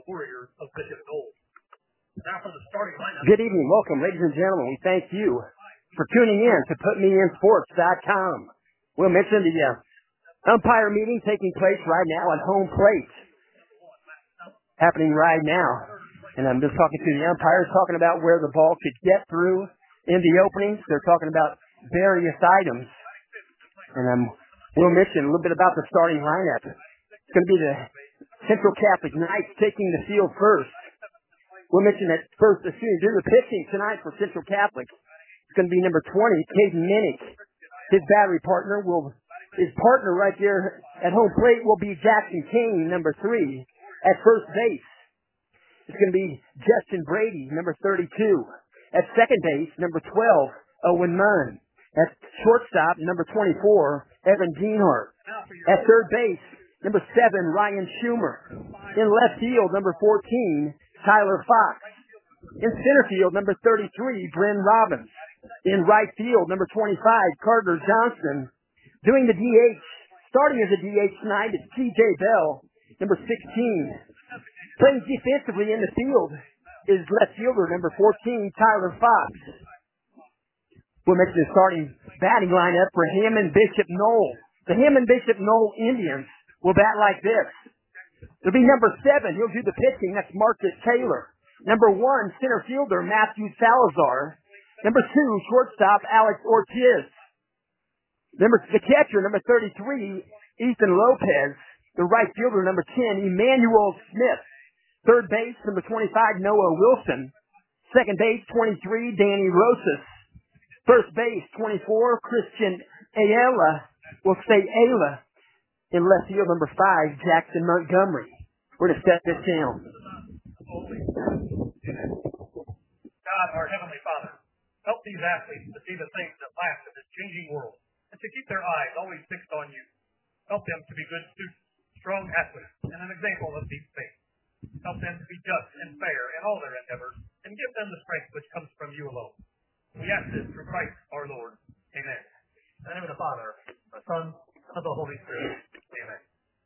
Warriors of Bishop Knoll. Now for the starting lineup. Good evening. Welcome, ladies and gentlemen. We thank you for tuning in to PutMeInSports.com. We'll mention the umpire meeting taking place right now at home plate. Happening right now. And I'm just talking to the umpires, talking about where the ball could get through in the openings. They're talking about various items. And we'll mention a little bit about the starting lineup. It's going to be the Central Catholic Knights taking the field first. We'll mention that first, as soon as you're the pitching tonight for Central Catholic, it's going to be number 20, Caden Minnick. His battery partner his partner right there at home plate will be Jackson Kane, number 3, at first base. It's going to be Justin Brady, number 32. At second base, number 12, Owen Munn. At shortstop, number 24, Evan Dienhart. At third base, number 7, Ryan Schumer. In left field, number 14, Tyler Fox. In center field, number 33, Bryn Robbins. In right field, number 25, Carter Johnson. Doing the DH, starting as a DH tonight, is TJ Bell, number 16. Playing defensively in the field is left fielder number 14, Tyler Fox. We'll mention the starting batting lineup for Hammond Bishop Knoll. The Hammond Bishop Knoll Indians will bat like this. It'll be number 7. He'll do the pitching. That's Marcus Taylor. Number 1, center fielder Matthew Salazar. Number 2, shortstop Alex Ortiz. The catcher, number 33, Ethan Lopez. The right fielder, number 10, Emmanuel Smith. Third base, number 25, Noah Wilson. Second base, 23, Danny Rosas. First base, 24, Christian Ayala. We'll say Ayla. In left field, number 5, Jackson Montgomery. We're going to step this down. God, our Heavenly Father, help these athletes to see the things that last in this changing world and to keep their eyes always fixed on you. Help them to be good students, strong athletes, and an example of deep faith. Help them to be just and fair in all their endeavors, and give them the strength which comes from you alone. We ask this through Christ our Lord. Amen. In the name of the Father, the Son, and of the Holy Spirit. Amen.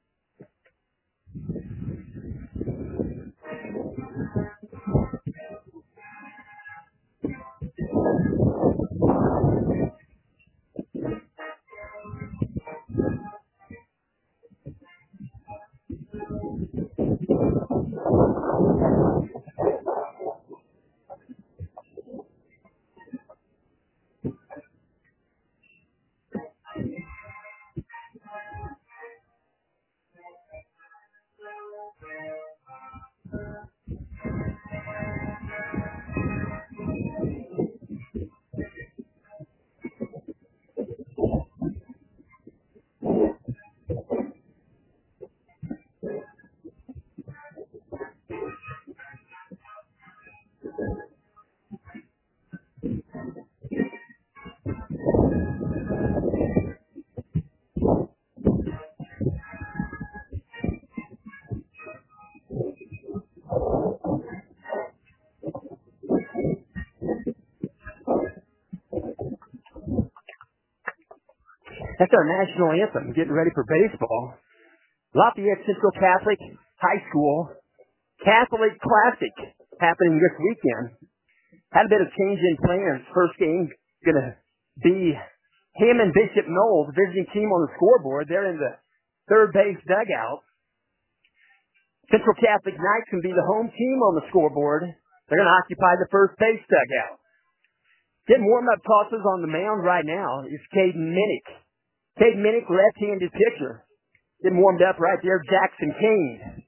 That's our national anthem, getting ready for baseball. Lafayette Central Catholic High School Catholic Classic happening this weekend. Had a bit of change in plans. First game going to be Hammond Bishop Knoll, the visiting team on the scoreboard. They're in the third base dugout. Central Catholic Knights can be the home team on the scoreboard. They're going to occupy the first base dugout. Getting warm-up tosses on the mound right now is Caden Minnick. Caden Minnick, left-handed pitcher. Getting warmed up right there, Jackson Kane.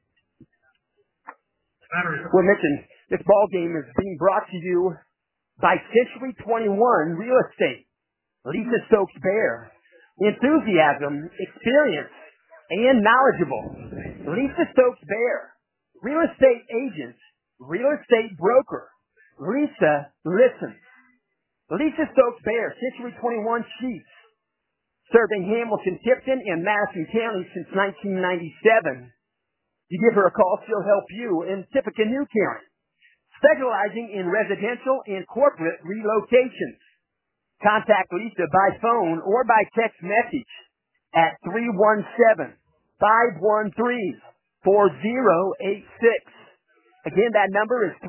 We'll mention this ball game is being brought to you by Century 21 Real Estate. Lisa Stokes Bear. Enthusiasm, experience, and knowledgeable. Lisa Stokes Bear. Real estate agent, real estate broker. Lisa listens. Lisa Stokes Bear, Century 21 Chiefs. Serving Hamilton, Tipton, and Madison County since 1997. You give her a call, she'll help you in Tippecanoe County. Specializing in residential and corporate relocations. Contact Lisa by phone or by text message at 317-513-4086. Again, that number is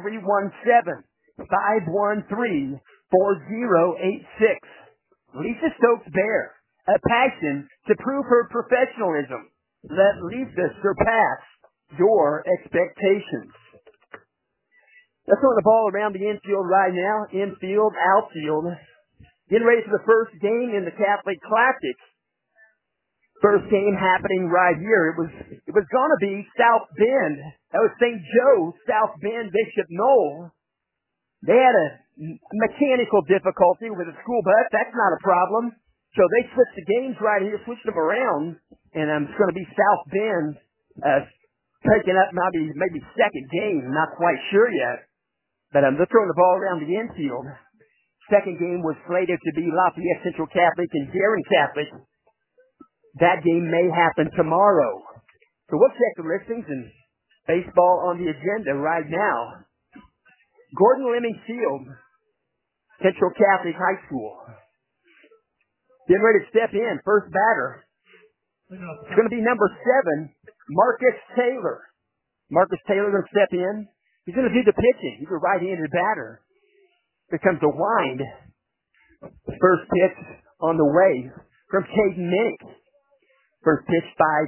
317-513-4086. Lisa Stokes Bear, a passion to prove her professionalism. Let Lisa surpass your expectations. Let's throw the ball around the infield right now. Infield, outfield. Getting ready for the first game in the Catholic Classic. First game happening right here. It was going to be South Bend. That was St. Joe, South Bend, Bishop Knoll. They had a mechanical difficulty with a school bus. That's not a problem. So they switched the games right here, switched them around, and it's going to be South Bend taking up maybe second game. I'm not quite sure yet. But they're throwing the ball around the infield. Second game was slated to be Lafayette Central Catholic and Guerin Catholic. That game may happen tomorrow. So we'll check the listings and baseball on the agenda right now. Gordon Lemming Field, Central Catholic High School. Getting ready to step in. First batter. It's going to be number 7, Marcus Taylor. Marcus Taylor going to step in. He's going to do the pitching. He's a right-handed batter. Here comes the wind. First pitch on the way from Caden Minnick. First pitch,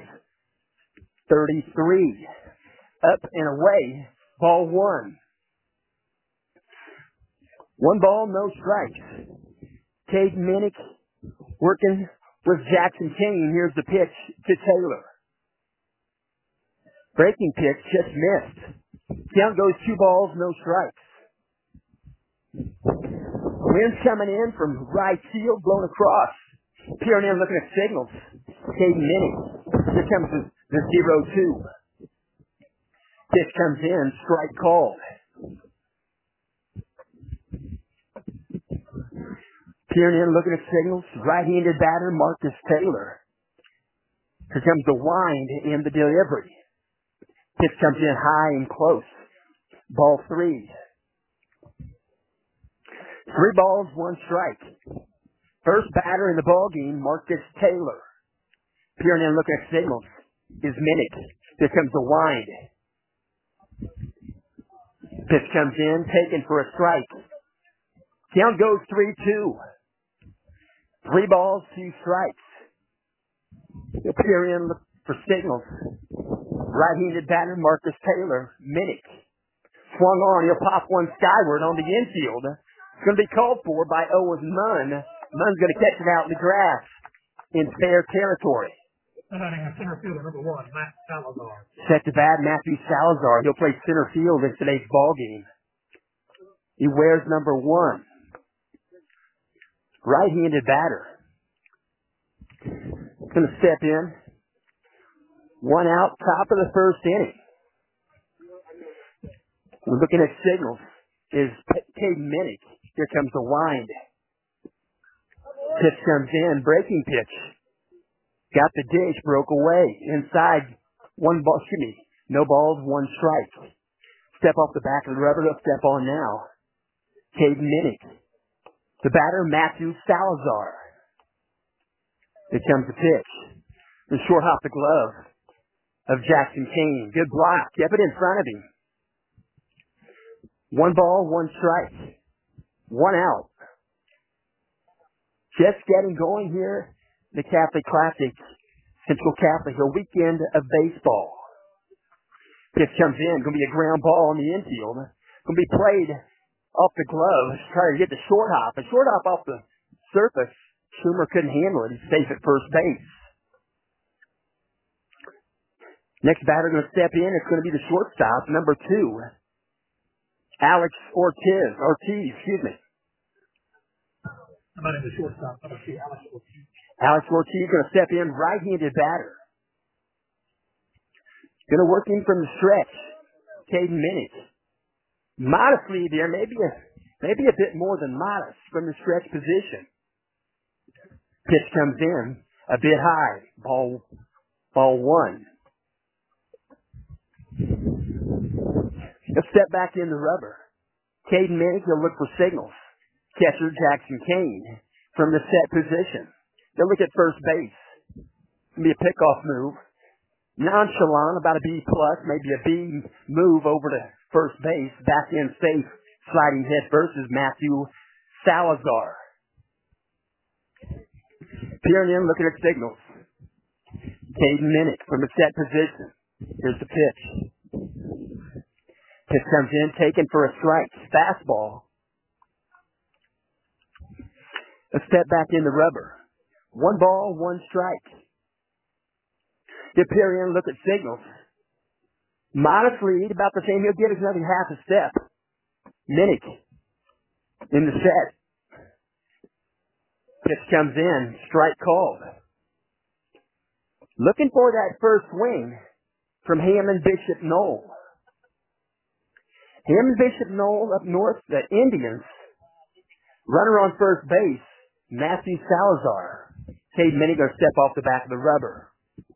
5:33. Up and away. Ball 1. 1 ball, no strikes. Caden Minnick working with Jackson Kane. Here's the pitch to Taylor. Breaking pitch, just missed. Count goes 2 balls, no strikes. Wind's coming in from right field, blown across. Peering in, looking at signals. Caden Minnick. Here comes the 0-2. Pitch comes in, strike called. Peering in, looking at signals. Right-handed batter, Marcus Taylor. Here comes the wind in the delivery. Pitch comes in high and close. Ball 3. 3 balls, 1 strike. First batter in the ball game, Marcus Taylor. Peering in, looking at signals, is Minnick. Here comes the wind. Pitch comes in, taken for a strike. Count goes 3-2. 3 balls, 2 strikes. Peer in, look for signals. Right-handed batter, Marcus Taylor. Minnick. Swung on, he'll pop one skyward on the infield. It's going to be called for by Owen Munn. Munn's going to catch it out in the grass in fair territory. Center fielder number 1, Matt Salazar. Set to bat, Matthew Salazar. He'll play center field in today's ball game. He wears number 1. Right-handed batter. Going to step in. 1 out, top of the first inning. We're looking at signals. Is Caden Minnick. Here comes the wind. Pitch comes in. Breaking pitch. Got the dish. Broke away. Inside. 1 ball. No balls. 1 strike. Step off the back of the rubber. He'll step on now. Caden Minnick. The batter, Matthew Salazar. Here comes the pitch. The short hop the glove of Jackson Kane. Good block. Kept it in front of him. 1 ball, 1 strike. 1 out. Just getting going here. The Catholic Classic. Central Catholic. A weekend of baseball. Pitch comes in. Going to be a ground ball on the infield. Going to be played off the glove. Trying to get the short hop. A short hop off the surface. Schumer couldn't handle it. He's safe at first base. Next batter going to step in. It's going to be the shortstop, number 2. Alex Ortiz. About in the shortstop, number 2, Alex Ortiz. Alex Ortiz going to step in, right-handed batter. Going to work in from the stretch. Caden Minnick. Modestly there, maybe a bit more than modest from the stretch position. Pitch comes in a bit high. Ball 1. He'll step back in the rubber. Caden Minnick will look for signals. Catcher Jackson Kane from the set position. They'll look at first base. It'll be a pickoff move. Nonchalant, about a B+, maybe a B move over to first base. Back in safe, sliding head first is Matthew Salazar. Peering in, looking at signals. Caden Minnick from a set position. Here's the pitch. Pitch comes in, taken for a strike. Fastball. A step back in the rubber. 1 ball, 1 strike. You peer in, look at signals. Modest lead, about the same. He'll get us another half a step. Minnick in the set. Pitch comes in, strike called. Looking for that first swing from Hammond Bishop Knoll. Hammond Bishop Knoll up north, the Indians. Runner on first base, Matthew Salazar. Cade Minnick going to step off the back of the rubber.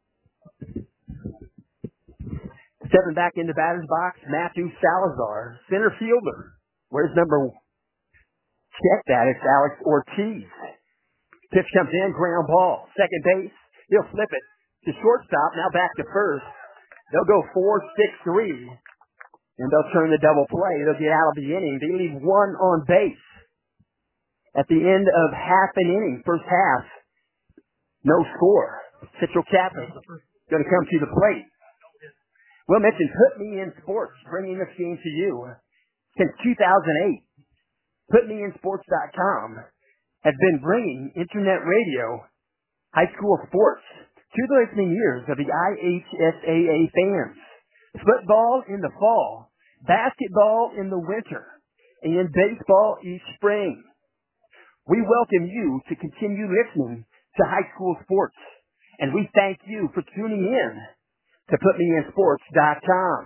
Stepping back into batter's box, Matthew Salazar, center fielder. Where's number? Check that, it's Alex Ortiz. Pitch comes in, ground ball. Second base, he'll flip it to shortstop, now back to first. They'll go 4-6-3, and they'll turn the double play. They'll get out of the inning. They leave 1 on base. At the end of half an inning, first half, no score. Central Catholic going to come to the plate. Will Mitchell, Put Me In Sports, bringing this game to you since 2008. PutMeInSports.com has been bringing internet radio, high school sports, to the listening ears of the IHSAA fans. Football in the fall, basketball in the winter, and baseball each spring. We welcome you to continue listening to high school sports, and we thank you for tuning in to PutMeInSports.com.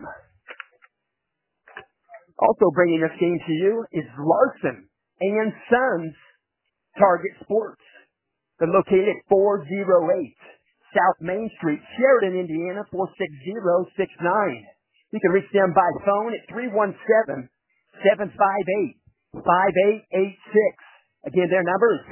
Also bringing this game to you is Larson and Sons Target Sports. They're located at 408 South Main Street, Sheridan, Indiana, 46069. You can reach them by phone at 317-758-5886. Again, their number is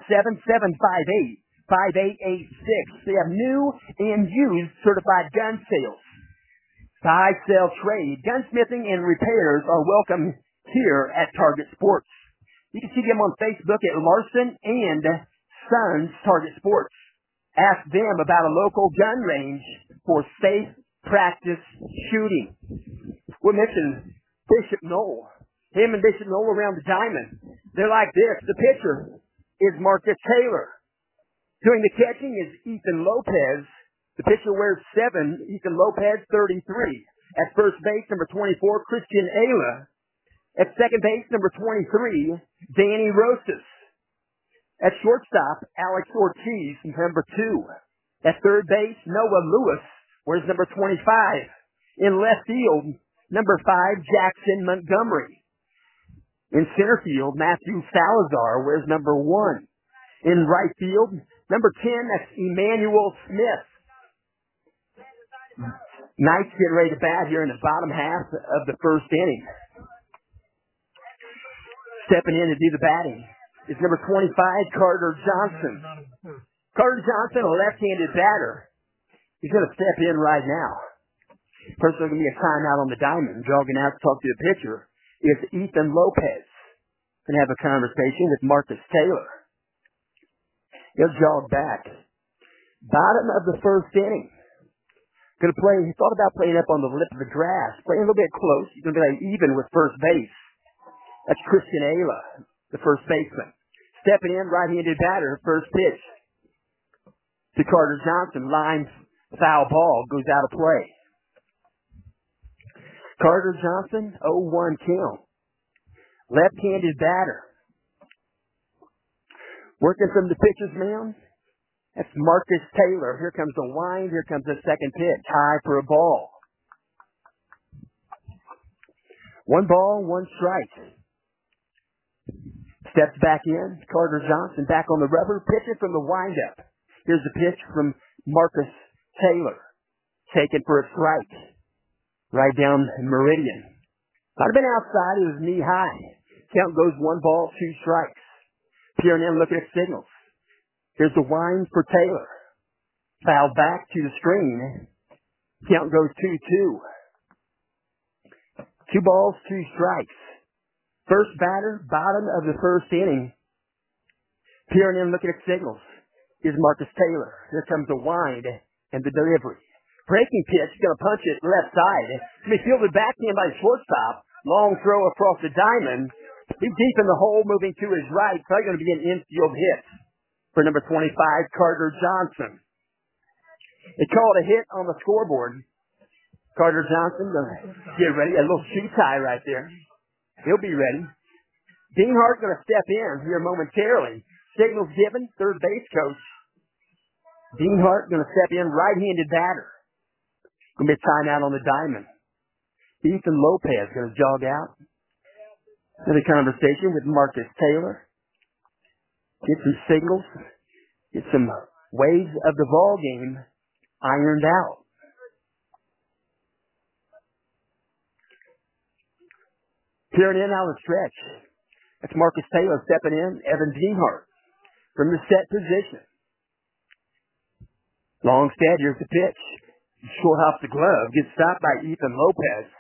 317-758-5886. They have new and used certified gun sales. Buy, sell, trade, gunsmithing, and repairs are welcome here at Target Sports. You can see them on Facebook at Larson and Sons Target Sports. Ask them about a local gun range for safe practice shooting. We're missing Bishop Knoll. Him and Bishop Knoll around the diamond. They're like this. The pitcher is Marcus Taylor. Doing the catching is Ethan Lopez. The pitcher wears 7. Ethan Lopez, 33. At first base, number 24, Christian Ayla. At second base, number 23, Danny Rosas. At shortstop, Alex Ortiz, number 2. At third base, Noah Lewis, wears number 25. In left field, number 5, Jackson Montgomery. In center field, Matthew Salazar wears number 1. In right field, number 10, that's Emmanuel Smith. Knights getting ready to bat here in the bottom half of the first inning. Stepping in to do the batting is number 25, Carter Johnson. Carter Johnson, a left-handed batter. He's going to step in right now. First, there's going to be a timeout on the diamond. Jogging out to talk to the pitcher is Ethan Lopez. Going to have a conversation with Marcus Taylor. He'll jog back. Bottom of the first inning. Going to play, he thought about playing up on the lip of the grass. Playing a little bit close. He's going to be like even with first base. That's Christian Ayla, the first baseman. Stepping in, right-handed batter, first pitch to Carter Johnson. Line foul ball, goes out of play. Carter Johnson, 0-1 count. Left-handed batter. Working from the pitcher's mound. That's Marcus Taylor. Here comes the wind. Here comes the second pitch. High for a ball. 1 ball, 1 strike. Steps back in. Carter Johnson back on the rubber. Pitching from the windup. Here's the pitch from Marcus Taylor. Taken for a strike. Right down meridian. Might have been outside. It was knee high. Count goes 1 ball, 2 strikes. Peering in, looking at signals. Here's the wind for Taylor. Foul back to the screen. Count goes 2-2. 2 2 balls, 2 strikes. First batter, bottom of the first inning. Peering in, looking at signals, is Marcus Taylor. Here comes the wind and the delivery. Breaking pitch, going to punch it left side. He fielded back in by shortstop. Long throw across the diamond. He's deep in the hole, moving to his right. Probably going to be an infield hit for number 25, Carter Johnson. They called a hit on the scoreboard. Carter Johnson going to get ready. A little shoe tie right there. He'll be ready. Dean Hart going to step in here momentarily. Signals given, third base coach. Dean Hart going to step in, right-handed batter. Going to be a timeout on the diamond. Ethan Lopez going to jog out. Another conversation with Marcus Taylor. Get some signals. Get some waves of the ball game ironed out. Peering in on the stretch. That's Marcus Taylor stepping in. Evan Deanhart from the set position. Longstead, here's the pitch. Short off the glove. Gets stopped by Ethan Lopez.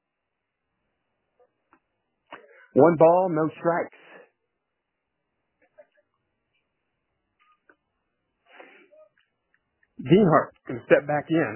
1 ball, no strikes. Deanhart going to step back in.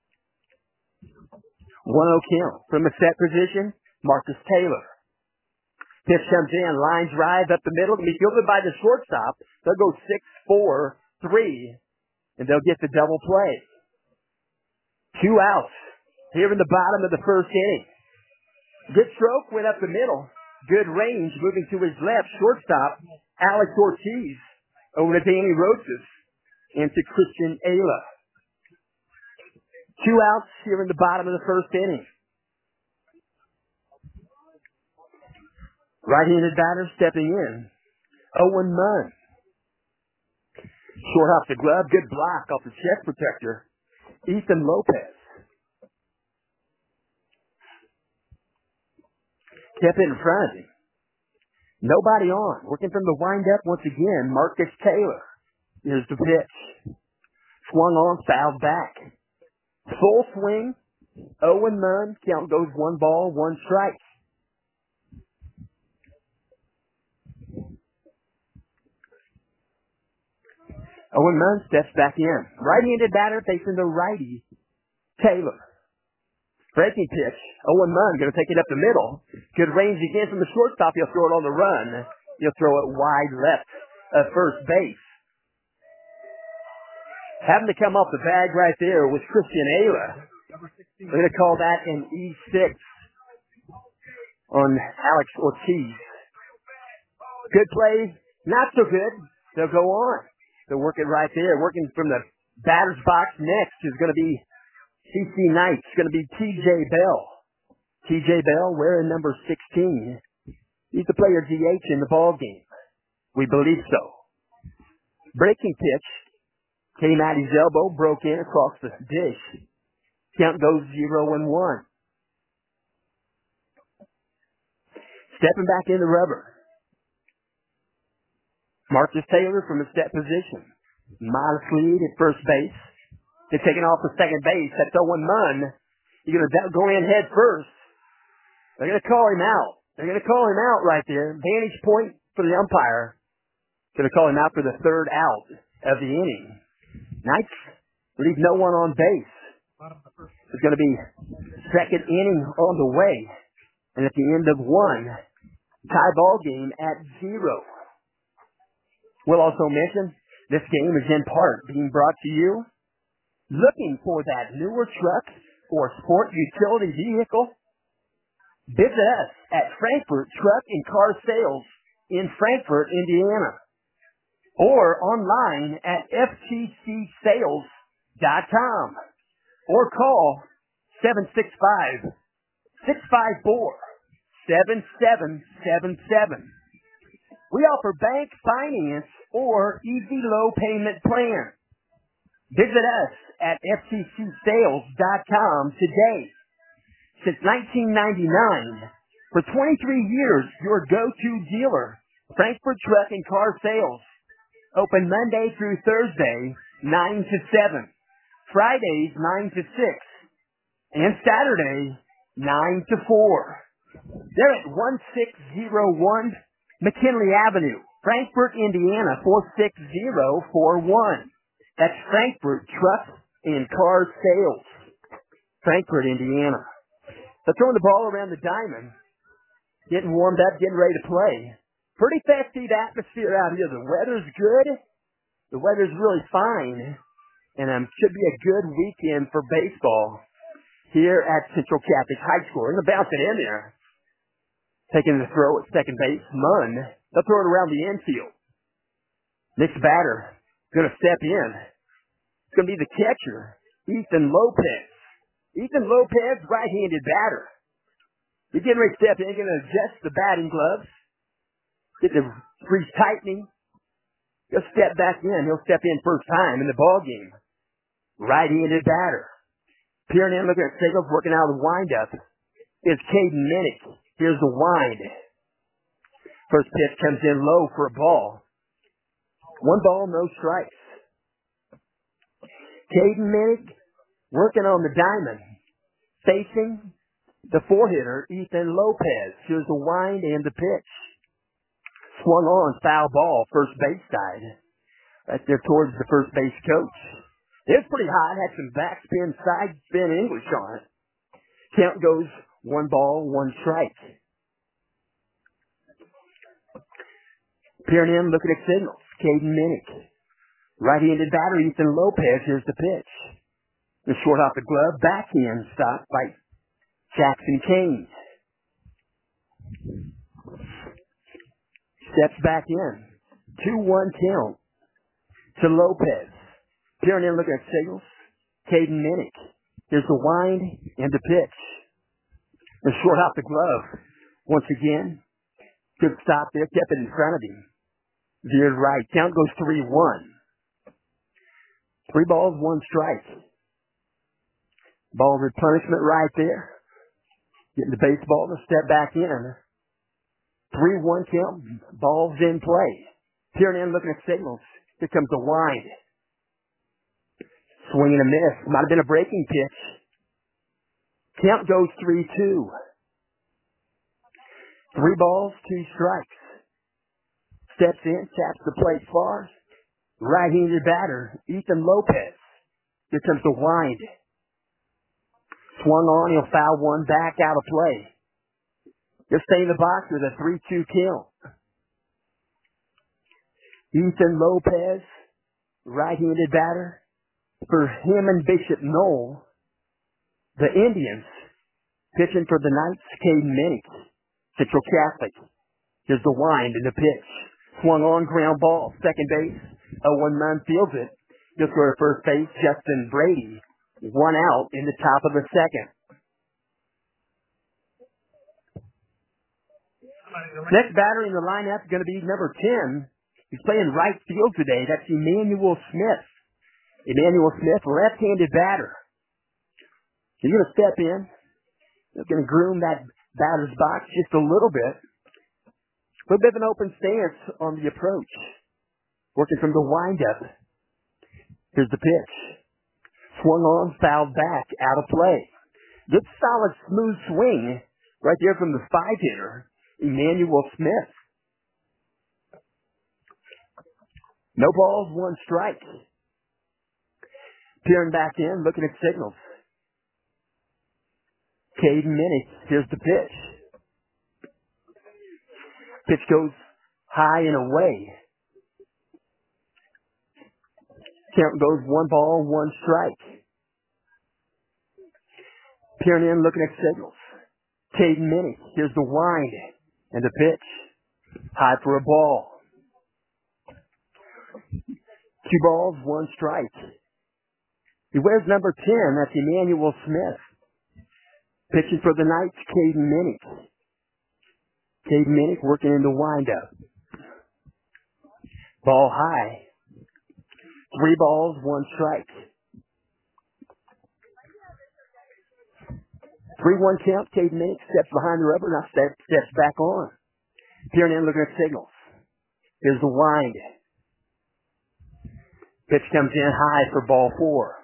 1-0 count. From the set position, Marcus Taylor. Pitch comes in, line drive up the middle, to be fielded by the shortstop. They'll go 6-4-3, and they'll get the double play. 2 outs here in the bottom of the first inning. Good stroke, went up the middle. Good range, moving to his left. Shortstop, Alex Ortiz, over to Danny Roses, and to Christian Ayla. 2 outs here in the bottom of the first inning. Right-handed batter stepping in. Owen Munn. Short off the glove. Good block off the chest protector. Ethan Lopez. Kept it in front of him. Nobody on. Working from the windup once again, Marcus Taylor. Here's the pitch. Swung on, fouled back. Full swing. Owen Munn. Count goes 1 ball, 1 strike. Owen Munn steps back in. Right-handed batter facing the righty, Taylor. Breaking pitch. Owen Munn going to take it up the middle. Good range again from the shortstop. He'll throw it on the run. He'll throw it wide left of first base. Having to come off the bag right there was Christian Ayla. We're going to call that an E6 on Alex Ortiz. Good play. Not so good. They'll go on. They'll work it right there. Working from the batter's box next is going to be C.C. Knight. It's going to be T.J. Bell. T.J. Bell wearing number 16. He's the player DH in the ball game. We believe so. Breaking pitch. Came at his elbow, broke in across the dish. Count goes 0-1. Stepping back in the rubber. Marcus Taylor from the set position. Modest lead at first base. They're taking off the second base. That's Owen Munn. He's going to go in head first. They're going to call him out. They're going to call him out right there. Vantage point for the umpire. Going to call him out for the 3rd out of the inning. Knights leave no one on base. It's going to be 2nd inning on the way. And at the end of 1, tie ball game at 0. We'll also mention this game is in part being brought to you. Looking for that newer truck or sport utility vehicle? Visit us at Frankfurt Truck and Car Sales in Frankfort, Indiana. Or online at ftcsales.com. Or call 765-654-7777. We offer bank finance or easy low payment plan. Visit us at ftcsales.com today. Since 1999, for 23 years, your go-to dealer, Frankfurt Truck and Car Sales. Open Monday through Thursday, 9 to 7. Fridays, 9 to 6. And Saturday, 9 to 4. They're at 1601 McKinley Avenue, Frankfort, Indiana, 46041. That's Frankfort Truck and Car Sales, Frankfort, Indiana. They're throwing the ball around the diamond, getting warmed up, getting ready to play. Pretty festive atmosphere out here. The weather's good. The weather's really fine. And should be a good weekend for baseball here at Central Catholic High School. They're going to bounce it in there. Taking the throw at second base, Munn. They'll throw it around the infield. Next batter, going to step in. It's going to be the catcher, Ethan Lopez. Ethan Lopez, right-handed batter. He's getting ready to step in, going to adjust the batting gloves. Get the crease tightening. He'll step back in. He'll step in first time in the ball game. Right-handed batter. Peering in, looking at Siegels, working out of the windup. Is Caden Minnick. Here's the wind. First pitch comes in low for a ball. 1 ball, no strikes. Caden Minnick working on the diamond. Facing the four-hitter, Ethan Lopez. Here's the wind and the pitch. Swung on, foul ball, first base side. Right there towards the first base coach. It was pretty high. Had some backspin, side spin English on it. Count goes 1 ball, 1 strike. Peering in, looking at signals. Caden Minnick. Right-handed batter, Ethan Lopez. Here's the pitch. The short off the glove, backhand stop by Jackson Kane. Steps back in. 2-1 count to Lopez. Peering in, looking at signals. Caden Minnick. Here's the wind and the pitch. The short off the glove. Once again, good stop there. Kept it in front of him. Veered right. Count goes 3-1. 3 balls, 1 strike. Ball replenishment right there. Getting the baseball to step back in. 3-1 count. Ball's in play. Peering in, looking at signals. Here comes the wind. Swing and a miss. Might have been a breaking pitch. Count goes 3-2. 3 balls, 2 strikes. Steps in, taps the plate far. Right-handed batter, Ethan Lopez. Here comes the wind. Swung on, he'll foul 1 back out of play. He'll stay in the box with a 3-2 count. Ethan Lopez, right-handed batter. For him and Bishop Knoll, the Indians, pitching for the Knights, Caden Minnick, Central Catholic. Here's the wind and the pitch. Swung on, ground ball, second base. 0-1 Munn fields it. He'll throw to first base, Justin Brady. 1 out in the top of the second. Next batter in the lineup is going to be number 10. He's playing right field today. That's Emmanuel Smith. Emmanuel Smith, left-handed batter. He's going to step in. He's going to groom that batter's box just a little bit. A little bit of an open stance on the approach. Working from the windup. Here's the pitch. Swung on, fouled back, out of play. Good solid smooth swing right there from the 5-hitter, Emmanuel Smith. No balls, 1 strike. Peering back in, looking at signals. Caden Minnick, here's the pitch. Pitch goes high and away. Count goes 1 ball, 1 strike. Peering in, looking at signals. Caden Minnick, here's the wind and the pitch. High for a ball. 2 balls, 1 strike. He wears number 10. That's Emmanuel Smith. Pitching for the Knights, Caden Minnick. Caden Minnick working in the windup. Ball high. 3 balls, 1 strike. 3-1 count. Caden Minnick steps behind the rubber. Now steps back on. Peering in, looking at signals. Here's the wind. Pitch comes in high for ball 4.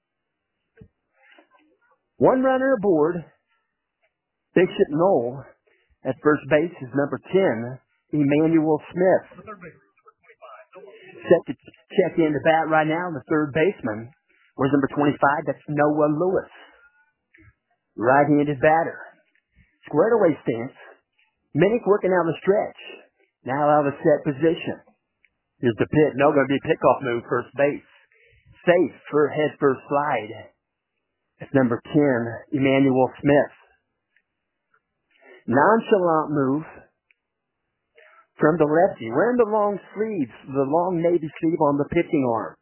1 runner aboard. Bishop Knoll At first base is number 10, Emmanuel Smith. Set to check in to bat right now, the third baseman. Where's number 25? That's Noah Lewis. Right-handed batter. Squared away stance. Minnick working out the stretch. Now out of set position. Here's the pitch. No, going to be a pickoff move, first base. Safe for head first slide. That's number 10, Emmanuel Smith. Nonchalant move from the lefty. Wearing the long sleeves, the long navy sleeve on the pitching arm.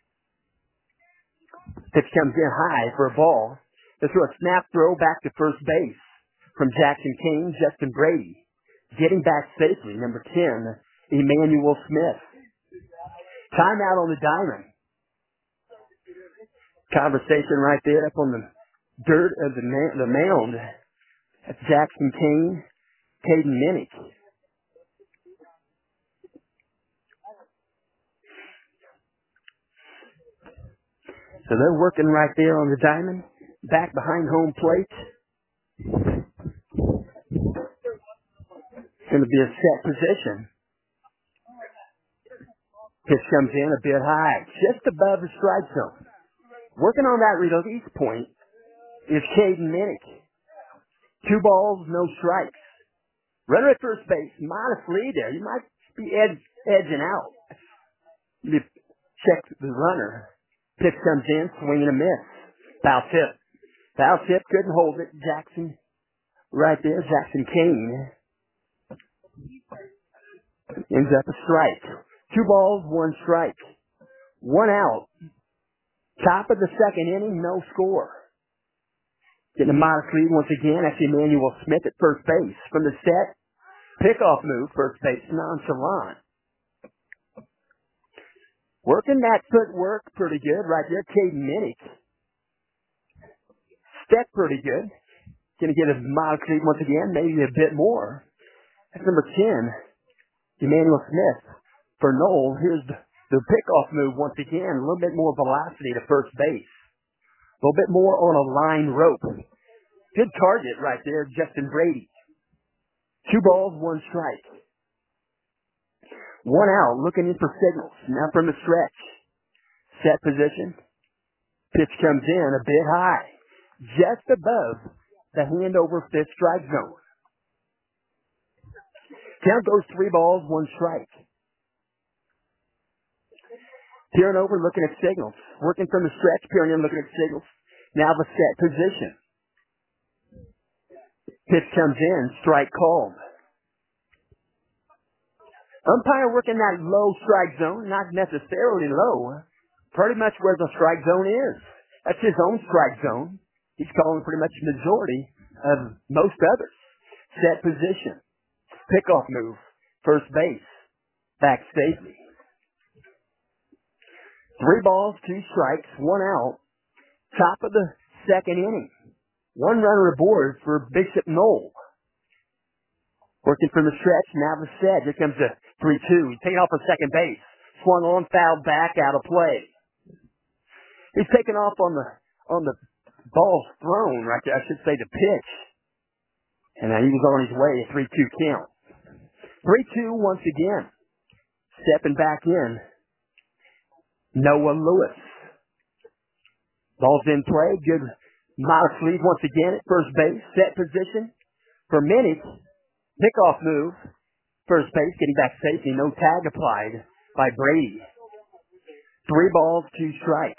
Pitch comes in high for a ball. They throw a snap throw back to first base from Jackson Kane, Justin Brady. Getting back safely, number 10, Emmanuel Smith. Timeout on the diamond. Conversation right there up on the dirt of the mound. That's Jackson Kane, Caden Minnick. So they're working right there on the diamond, back behind home plate. It's going to be a set position. Pitch comes in a bit high, just above the strike zone. Working on that release point is Caden Minnick. 2 balls, no strikes. Runner at first base, minus lead there. You might be edging out. You check the runner. Pitch comes in, swing and a miss. Foul tip. Foul tip, couldn't hold it. Jackson, right there, Jackson Kane. Ends up a strike. 2 balls, 1 strike. 1 out. Top of the second inning, no score. Getting a modest lead once again. That's Emmanuel Smith at first base. From the set, pickoff move, first base, nonchalant. Working that footwork pretty good right there. Caden Minnick. Step pretty good. Going to get a modest lead once again, maybe a bit more. That's number 10, Emmanuel Smith. For Noel, here's the pickoff move once again. A little bit more velocity to first base. A little bit more on a line rope. Good target right there, Justin Brady. 2 balls, 1 strike. 1 out, looking in for signals. Now from the stretch. Set position. Pitch comes in a bit high. Just above the handover 5th strike zone. Count goes 3 balls, 1 strike. Peering over, looking at signals. Working from the stretch, peering in, looking at signals. Now the set position. Pitch comes in, strike called. Umpire working that low strike zone, not necessarily low. Pretty much where the strike zone is. That's his own strike zone. He's calling pretty much the majority of most others. Set position. Pickoff move. First base. Back safely. 3 balls, 2 strikes, 1 out. Top of the second inning. 1 runner aboard for Bishop Noel. Working from the stretch, now the set. Here comes the 3-2. He's taking off for second base. Swung on, fouled back, out of play. He's taking off on the ball's thrown, right there. I should say the pitch. And he was on his way, a 3-2 count. 3-2 once again. Stepping back in. Noah Lewis. Ball's in play. Good modest lead once again at first base. Set position for Minnick. Pickoff move. First base getting back safely. No tag applied by Brady. 3 balls, 2 strikes.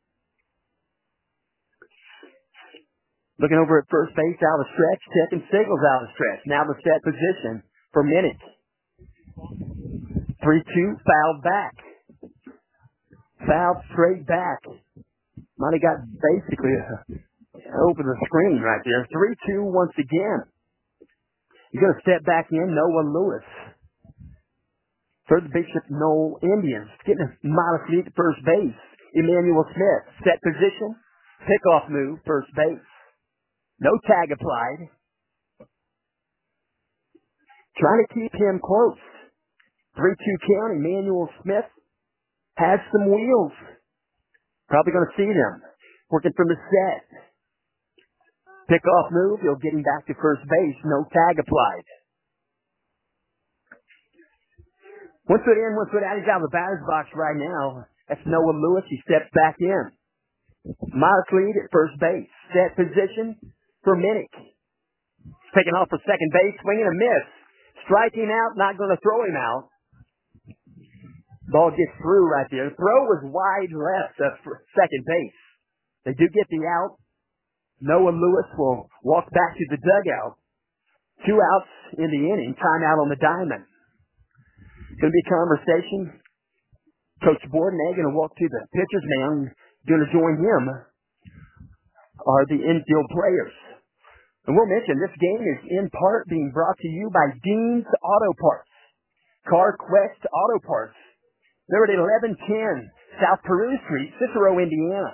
Looking over at first base out of the stretch. Checking signals out of the stretch. Now the set position for Minnick. 3-2 fouled back. Fouled straight back. Might have got basically over the screen right there. 3-2 once again. You're going to step back in, Noah Lewis. For the Bishop Noel Indians. Getting a modest lead at first base. Emmanuel Smith. Set position. Pickoff move, first base. No tag applied. Trying to keep him close. 3-2 count. Emmanuel Smith has some wheels. Probably going to see them. Working from the set. Pickoff move, he'll get him back to first base. No tag applied. 1 foot in, 1 foot out. He's out of the batter's box right now. That's Noah Lewis. He steps back in. Miles lead at first base. Set position for Minnick. Taking off for second base. Swinging a miss. Striking out. Not going to throw him out. Ball gets through right there. The throw was wide left of second base. They do get the out. Noah Lewis will walk back to the dugout. 2 outs in the inning. Timeout on the diamond. Going to be conversation. Coach Bordenay going to walk to the pitcher's mound. Going to join him are the infield players. And we'll mention this game is in part being brought to you by Dean's Auto Parts. CarQuest Auto Parts. They're at 1110 South Peru Street, Cicero, Indiana.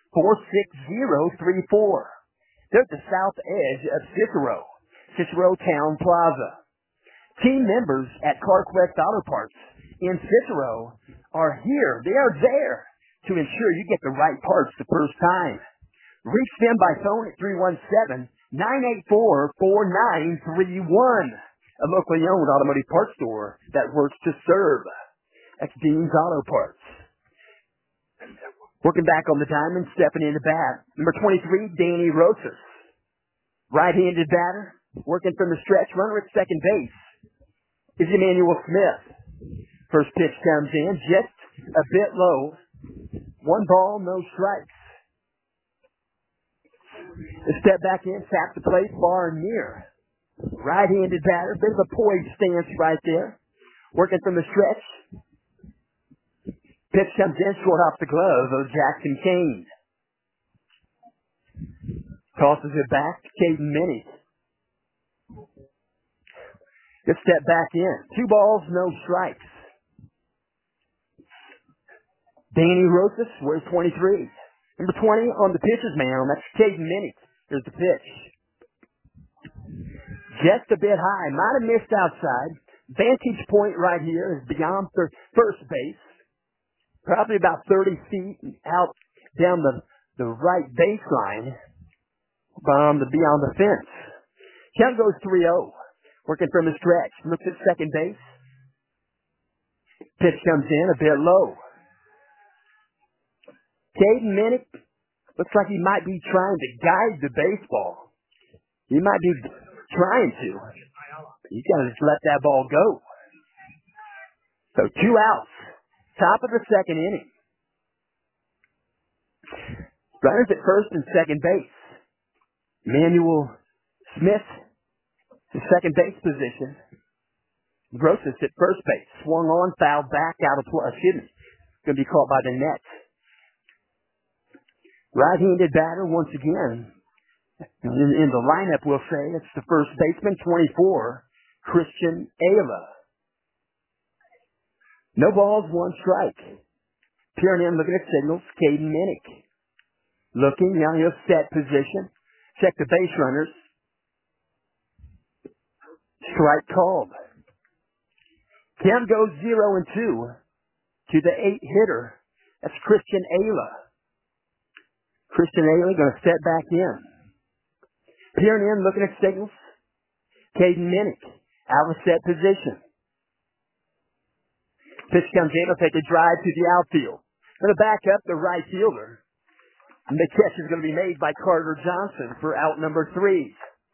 46034. They're at the south edge of Cicero Town Plaza. Team members at CarQuest Auto Parts in Cicero are here. They are there to ensure you get the right parts the first time. Reach them by phone at 317-984-4931. A locally owned automotive parts store that works to serve. That's Dean's Auto Parts. Working back on the diamond, stepping in the bat. Number 23, Danny Rosas. Right-handed batter, working from the stretch, runner at second base is Emmanuel Smith. First pitch comes in, just a bit low. 1 ball, no strikes. A step back in, tap the plate, far and near. Right-handed batter, bit of a poised stance right there. Working from the stretch. Pitch comes in, short off the glove of Jackson Kane. Tosses it back to Caden Minnick. Good step back in. 2 balls, no strikes. Danny Rosas wears 23. Number 20 on the pitcher's mound. That's Caden Minnick. Here's the pitch. Just a bit high. Might have missed outside. Vantage point right here is beyond first base. Probably about 30 feet out down the right baseline. Beyond the fence. Count goes 3-0. Working from the stretch. Looks at second base. Pitch comes in a bit low. Caden Minnick looks like he might be trying to guide the baseball. He might be trying to. He's got to just let that ball go. So 2 outs. Top of the second inning. Runners at first and second base. Emmanuel Smith to second base position. Grosses at first base. Swung on, fouled back, out of play. Going to be caught by the net. Right-handed batter once again. In the lineup, we'll say it's the first baseman, 24, Christian Ayla. No balls, 1 strike. Peering in, looking at signals, Caden Minnick. Looking, now he'll set position. Check the base runners. Strike called. Count goes 0-2 to the 8 hitter. That's Christian Ayla. Christian Ayla going to step back in. Peering in, looking at signals. Caden Minnick out of set position. Pitch comes in, he'll take a drive to the outfield. Going to back up the right fielder. And the catch is going to be made by Carter Johnson for out number 3.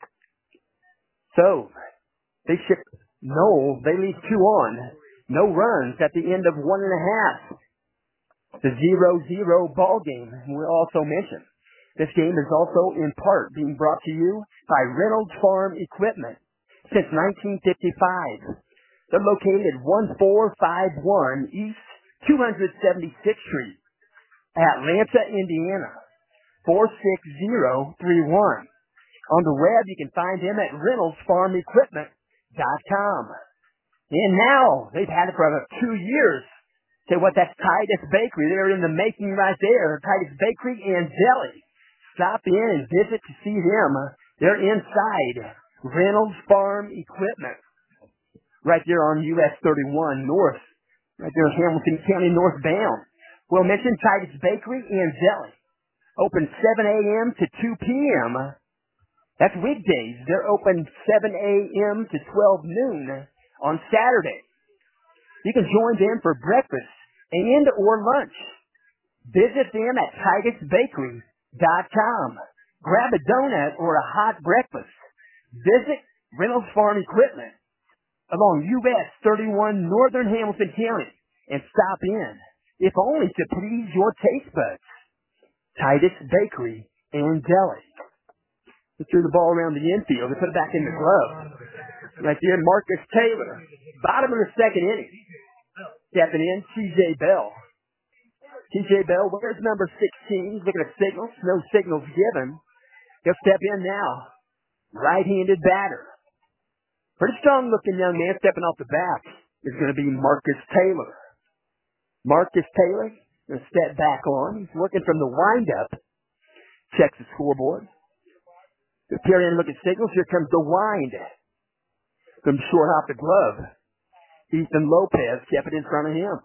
So, they ship Knoll. They leave 2 on. No runs at the end of 1.5. The 0-0 ball game. We'll also mention this game is also in part being brought to you by Reynolds Farm Equipment since 1955. They're located at 1451 East 276th Street, Atlanta, Indiana, 46031. On the web, you can find them at ReynoldsFarmEquipment.com. And now, they've had it for about 2 years. Say what, that's Titus Bakery. They're in the making right there. Titus Bakery and Deli. Stop in and visit to see them. They're inside Reynolds Farm Equipment. Right there on US 31 North. Right there in Hamilton County northbound. We'll mention Titus Bakery and Deli. Open 7 a.m. to 2 p.m. That's weekdays. They're open 7 a.m. to 12 noon on Saturday. You can join them for breakfast and or lunch. Visit them at TitusBakery.com. Grab a donut or a hot breakfast. Visit Reynolds Farm Equipment along US 31 Northern Hamilton County and stop in, if only to please your taste buds. Titus Bakery and Deli. They threw the ball around the infield. They put it back in the glove. Right there, Marcus Taylor. Bottom of the second inning. Stepping in, T.J. Bell. T.J. Bell wears number 16. He's looking at signals. No signals given. He'll step in now. Right-handed batter. Pretty strong-looking young man stepping off the bat is going to be Marcus Taylor. Marcus Taylor going to step back on. He's working from the windup. Checks the scoreboard. Appear in, look at signals. Here comes the wind. From short off the glove. Ethan Lopez kept it in front of him.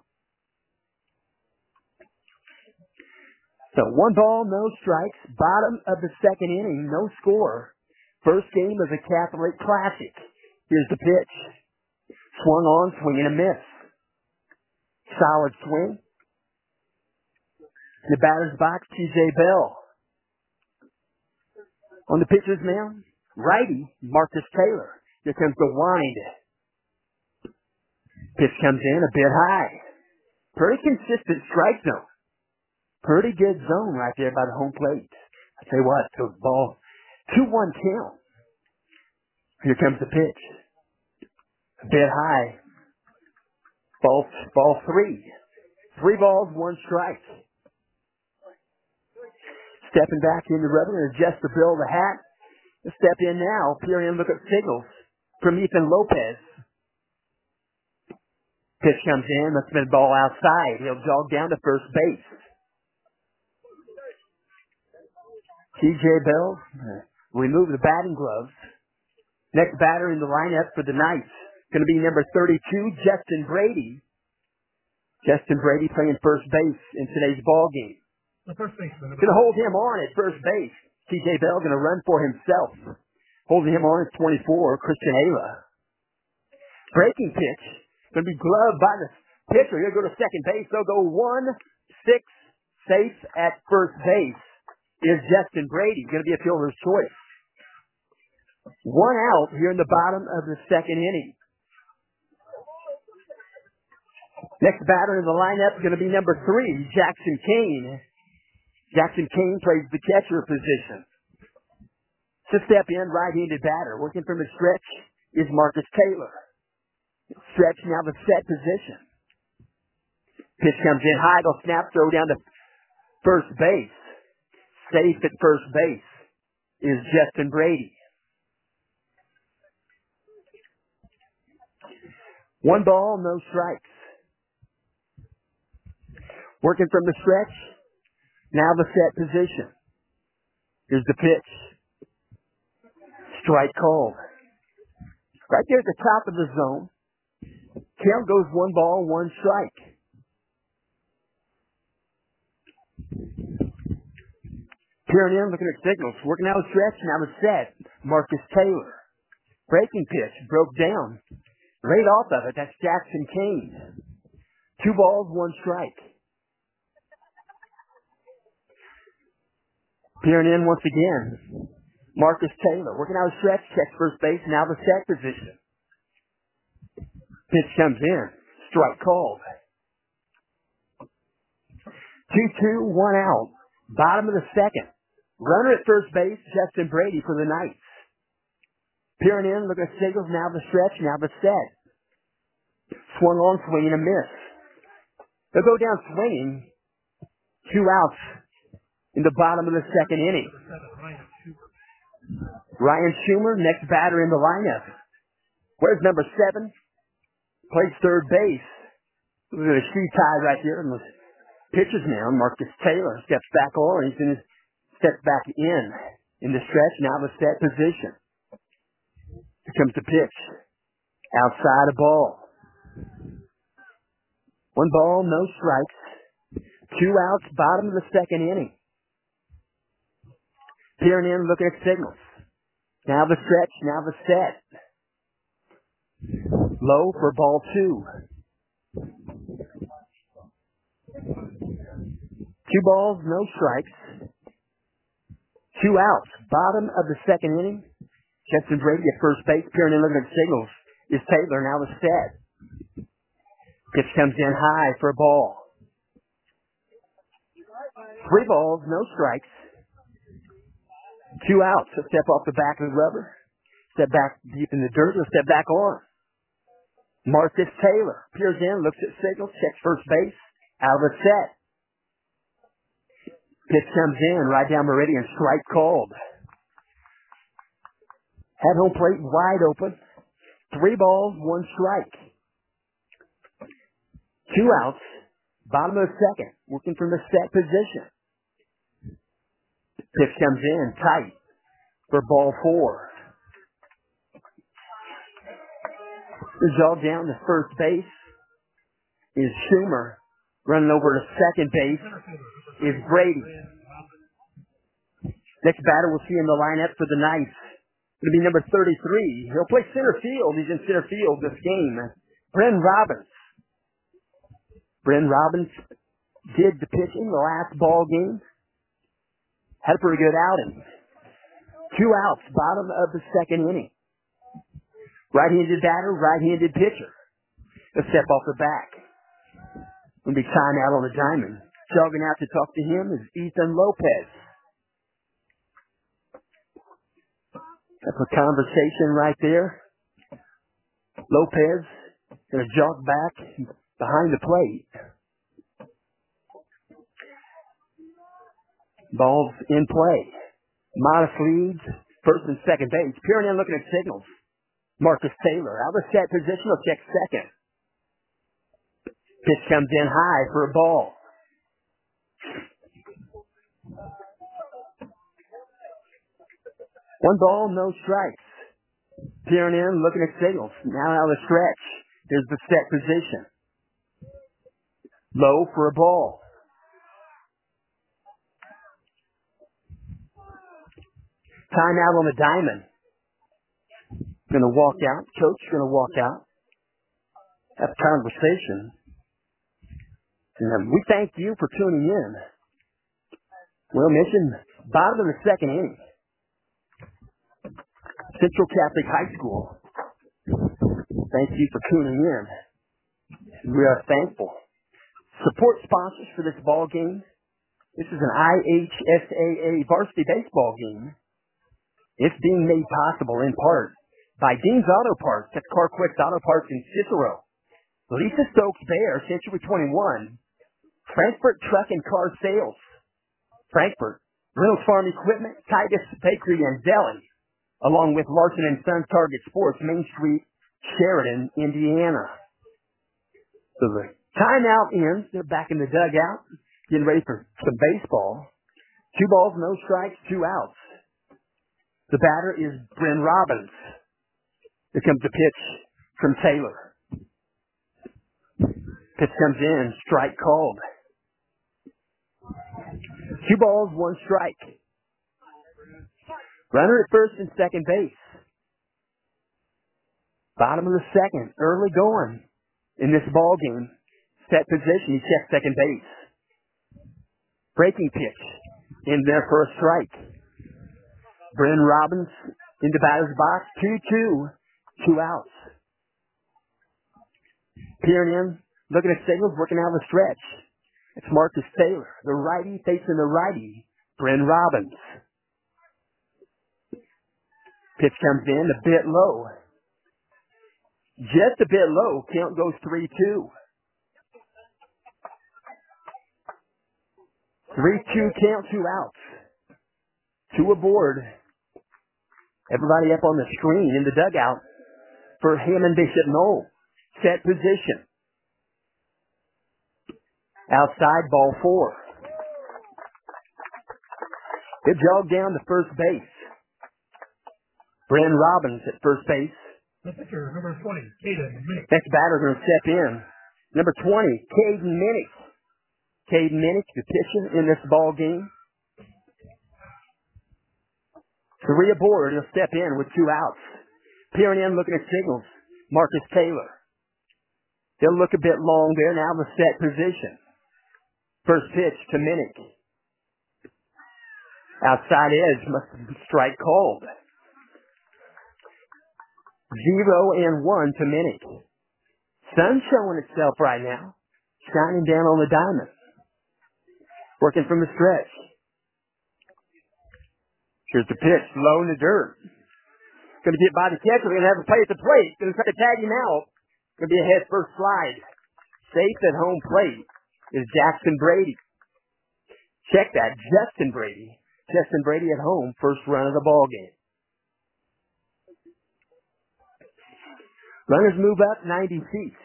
So 1 ball, no strikes. Bottom of the second inning, no score. First game of the Catholic Classic. Here's the pitch. Swung on, swing and a miss. Solid swing. In the batter's box, T.J. Bell. On the pitcher's mound, righty, Marcus Taylor. Here comes the wind. Pitch comes in a bit high. Pretty consistent strike zone. Pretty good zone right there by the home plate. I tell you what, the ball, 2-1 count. Here comes the pitch. A bit high. Ball 3. 3 balls, 1 strike. Stepping back in the rubber and adjust the bill of the hat. Step in now. Peer in, look at signals from Ethan Lopez. Pitch comes in. That's been a ball outside. He'll jog down to first base. T.J. Bell remove the batting gloves. Next batter in the lineup for the Knights going to be number 32, Justin Brady. Justin Brady playing first base in today's ball game. The first baseman. Going to hold him on at first base. T.J. Bell going to run for himself. Holding him on at 24, Christian Ayla. Breaking pitch. Going to be gloved by the pitcher. He'll go to second base. They'll go 1-6 safe at first base. Is Justin Brady. Going to be a fielder's choice. 1 out here in the bottom of the second inning. Next batter in the lineup is going to be number 3, Jackson Kane. Jackson Kane plays the catcher position. To step in, right-handed batter. Working from the stretch is Marcus Taylor. Stretch now the set position. Pitch comes in high. They'll snap, throw down to first base. Safe at first base is Justin Brady. 1 ball, no strikes. Working from the stretch. Now the set position. Here's the pitch. Strike called. Right there at the top of the zone. Count goes 1 ball, 1 strike. Peering in, looking at signals. Working out a stretch, now the set. Marcus Taylor. Breaking pitch, broke down. Right off of it, that's Jackson Kane. 2 balls, 1 strike. Peering in once again. Marcus Taylor. Working out a stretch, checks first base, now the set position. Pitch comes in. Strike called. 2-2, 1 out. Bottom of the second. Runner at first base, Justin Brady for the Knights. Peering in, looking at signals, now the stretch, now the set. Swung on, swinging a miss. They'll go down swinging. 2 outs in the bottom of the second inning. Ryan Schumer, next batter in the lineup. Where's number 7? Plays third base. Look at a shoe tie right here. And the pitcher's now, Marcus Taylor steps back on. He's in his steps back in the stretch. Now the set position. Here comes the pitch. Outside a ball. 1 ball, no strikes. 2 outs, bottom of the second inning. Peering in, looking at signals. Now the stretch, now the set. Low for ball 2. 2 balls, no strikes. 2 outs. Bottom of the second inning. Justin Brady at first base. Peering in looking at signals is Taylor. Now the set. Pitch comes in high for a ball. 3 balls, no strikes. 2 outs. A step off the back of the rubber. Step back deep in the dirt. A step back on. Marcus Taylor peers in, looks at signals, checks first base. Out of the set. Pitch comes in, right down meridian, strike called. At home plate, wide open. 3 balls, 1 strike. 2 outs, bottom of the second, working from the set position. Pitch comes in, tight, for ball 4. The jog down to first base is Schumer. Running over to second base is Brady. Next batter we'll see in the lineup for the Knights. It'll be number 33. He'll play center field. He's in center field this game. Bryn Robbins. Bryn Robbins did the pitching the last ball game. Had a pretty good outing. 2 outs, bottom of the second inning. Right-handed batter, right-handed pitcher. A step off the back. Going to be time out on the diamond. Jogging out to talk to him is Ethan Lopez. That's a conversation right there. Lopez going to jog back behind the plate. Ball's in play. Modest leads first and second base. Peering in, looking at signals. Marcus Taylor out of the set position. Will check second. Pitch comes in high for a ball. One ball, no strikes. Peering in, looking at signals. Now out of the stretch. There's the set position. Low for a ball. Timeout on the diamond. Going to walk out. Coach going to walk out. Have a conversation. And we thank you for tuning in. We'll mention bottom of the second inning. Central Catholic High School. Thank you for tuning in. We are thankful. Support sponsors for this ball game. This is an IHSAA varsity baseball game. It's being made possible in part by Dean's Auto Parts. That's CarQuest Auto Parts in Cicero. Lisa Stokes Bear, Century 21. Frankfurt Truck and Car Sales. Frankfurt. Reynolds Farm Equipment, Titus Bakery and Deli. Along with Larson & Sons Target Sports, Main Street, Sheridan, Indiana. So the timeout ends. They're back in the dugout, getting ready for some baseball. 2 balls, no strikes, 2 outs. The batter is Bryn Robbins. Here comes the pitch from Taylor. Pitch comes in, strike called. 2 balls, 1 strike. Runner at first and second base. Bottom of the second, early going in this ball game. Set position, he checks second base. Breaking pitch in there for a strike. Bryn Robbins into batter's box, 2-2, 2 outs. Peering in, looking at signals, working out of the stretch. It's Marcus Taylor, the righty facing the righty, Bryn Robbins. Pitch comes in a bit low. Just a bit low. Count goes 3-2. 3-2 count, 2 outs. 2 aboard. Everybody up on the screen in the dugout for Hammond Bishop Knoll. Set position. Outside, ball 4. They jog down to first base. Bryn Robbins at first base. The pitcher, number 20, Caden Minnick. Next batter going to step in. Number 20, Caden Minnick. Caden Minnick, the pitcher in this ball game. Three aboard. He'll step in with 2 outs. Peering in, looking at signals. Marcus Taylor. He'll look a bit long there. Now the set position. First pitch to Minnick. Outside edge. Must be strike called. 0-1 to Minnick. Sun showing itself right now. Shining down on the diamond. Working from the stretch. Here's the pitch. Low in the dirt. Going to get by the catcher. Going to have a play at the plate. Going to try to tag him out. Going to be a head first slide. Safe at home plate is Jackson Brady. Check that. Justin Brady. Justin Brady at home. First run of the ball game. Runners move up 90 feet.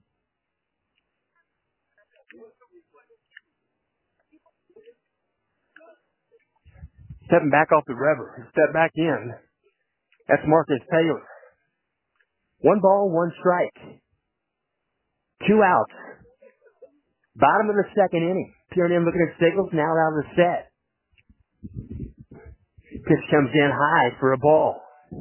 Stepping back off the rubber. Step back in. That's Marcus Taylor. 1 ball, 1 strike. 2 outs. Bottom of the second inning. Peering in, looking at signals. Now out of the set. Pitch comes in high for a ball.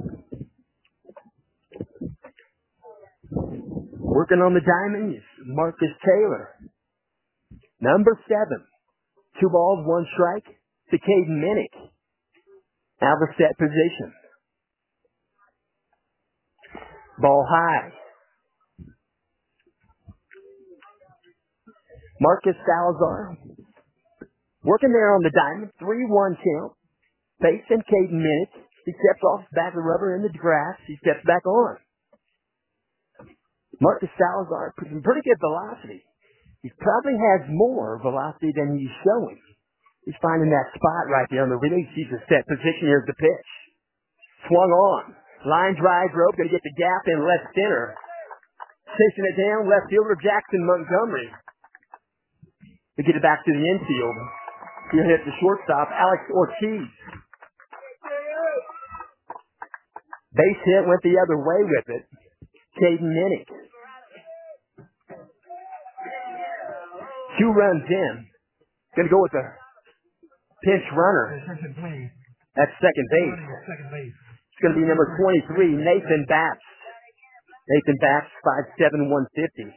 Working on the diamond is Marcus Taylor. Number 7. 2 balls, 1 strike to Caden Minnick. Out of the set position. Ball high. Marcus Salazar. Working there on the diamond. 3-1 count. Facing Caden Minnick. He steps off the back of the rubber in the grass. He steps back on. Marcus Salazar put some pretty good velocity. He probably has more velocity than he's showing. He's finding that spot right there on the release. He's a set position. Here's the pitch. Swung on. Line drive rope. Going to get the gap in left center. Chasing it down. Left fielder Jackson Montgomery. To get it back to the infield. He'll hit the shortstop, Alex Ortiz. Base hit, went the other way with it. Caden Minnick. 2 runs in. Going to go with the pinch runner. That's second base. It's going to be number 23, Nathan Batts. Nathan Batts, 5'7", 150.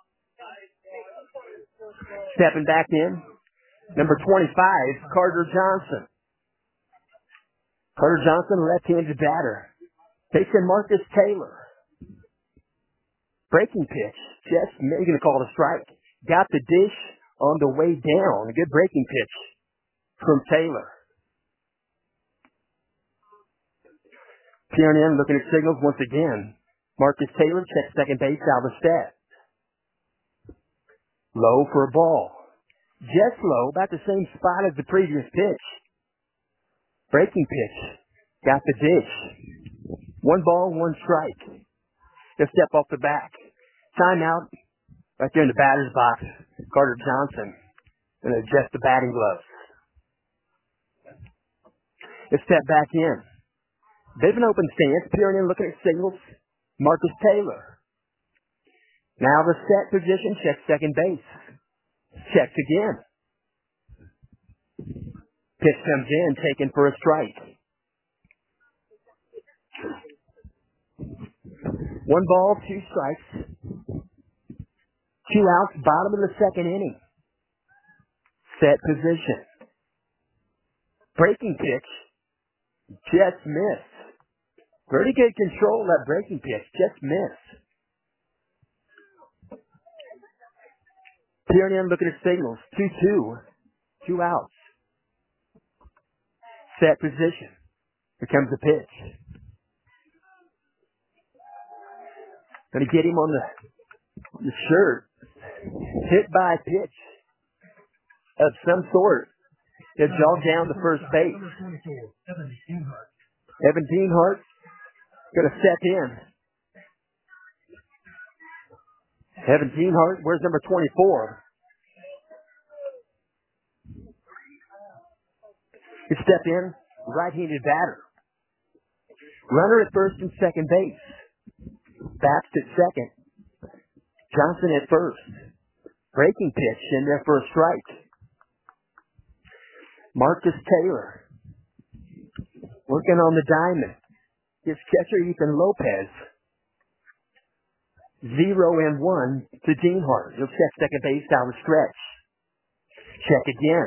Stepping back in, number 25, Carter Johnson. Carter Johnson, left-handed batter. Facing Marcus Taylor. Breaking pitch. Just maybe going to call it a strike. Got the dish on the way down. A good breaking pitch from Taylor. Peering in, looking at signals once again. Marcus Taylor checks second base out of the set. Low for a ball. Just low, about the same spot as the previous pitch. Breaking pitch. Got the dish. 1 ball, 1 strike. He'll step off the back. Timeout. Right there in the batter's box. Carter Johnson. Going to adjust the batting gloves. He'll step back in. They've an open stance. Peering in, looking at signals. Marcus Taylor. Now the set position. Checks second base. Checks again. Pitch comes in. Taken for a strike. 1 ball, 2 strikes. 2 outs. Bottom of the second inning. Set position. Breaking pitch. Just missed. Pretty good control of that breaking pitch. Just missed. Peering in, looking at signals. 2-2. 2 outs. Set position. Here comes the pitch. Going to get him on the shirt. Hit by a pitch of some sort. He'll jog down to first base. Evan Dienhart going to step in. Evan Dienhart, where's number 24? He step in, right-handed batter. Runner at first and second base. Batts at second. Johnson at first. Breaking pitch in there for a strike. Marcus Taylor Working on the diamond. Here's catcher Ethan Lopez. 0-1 to Dienhart. He'll check second base down the stretch. Check again.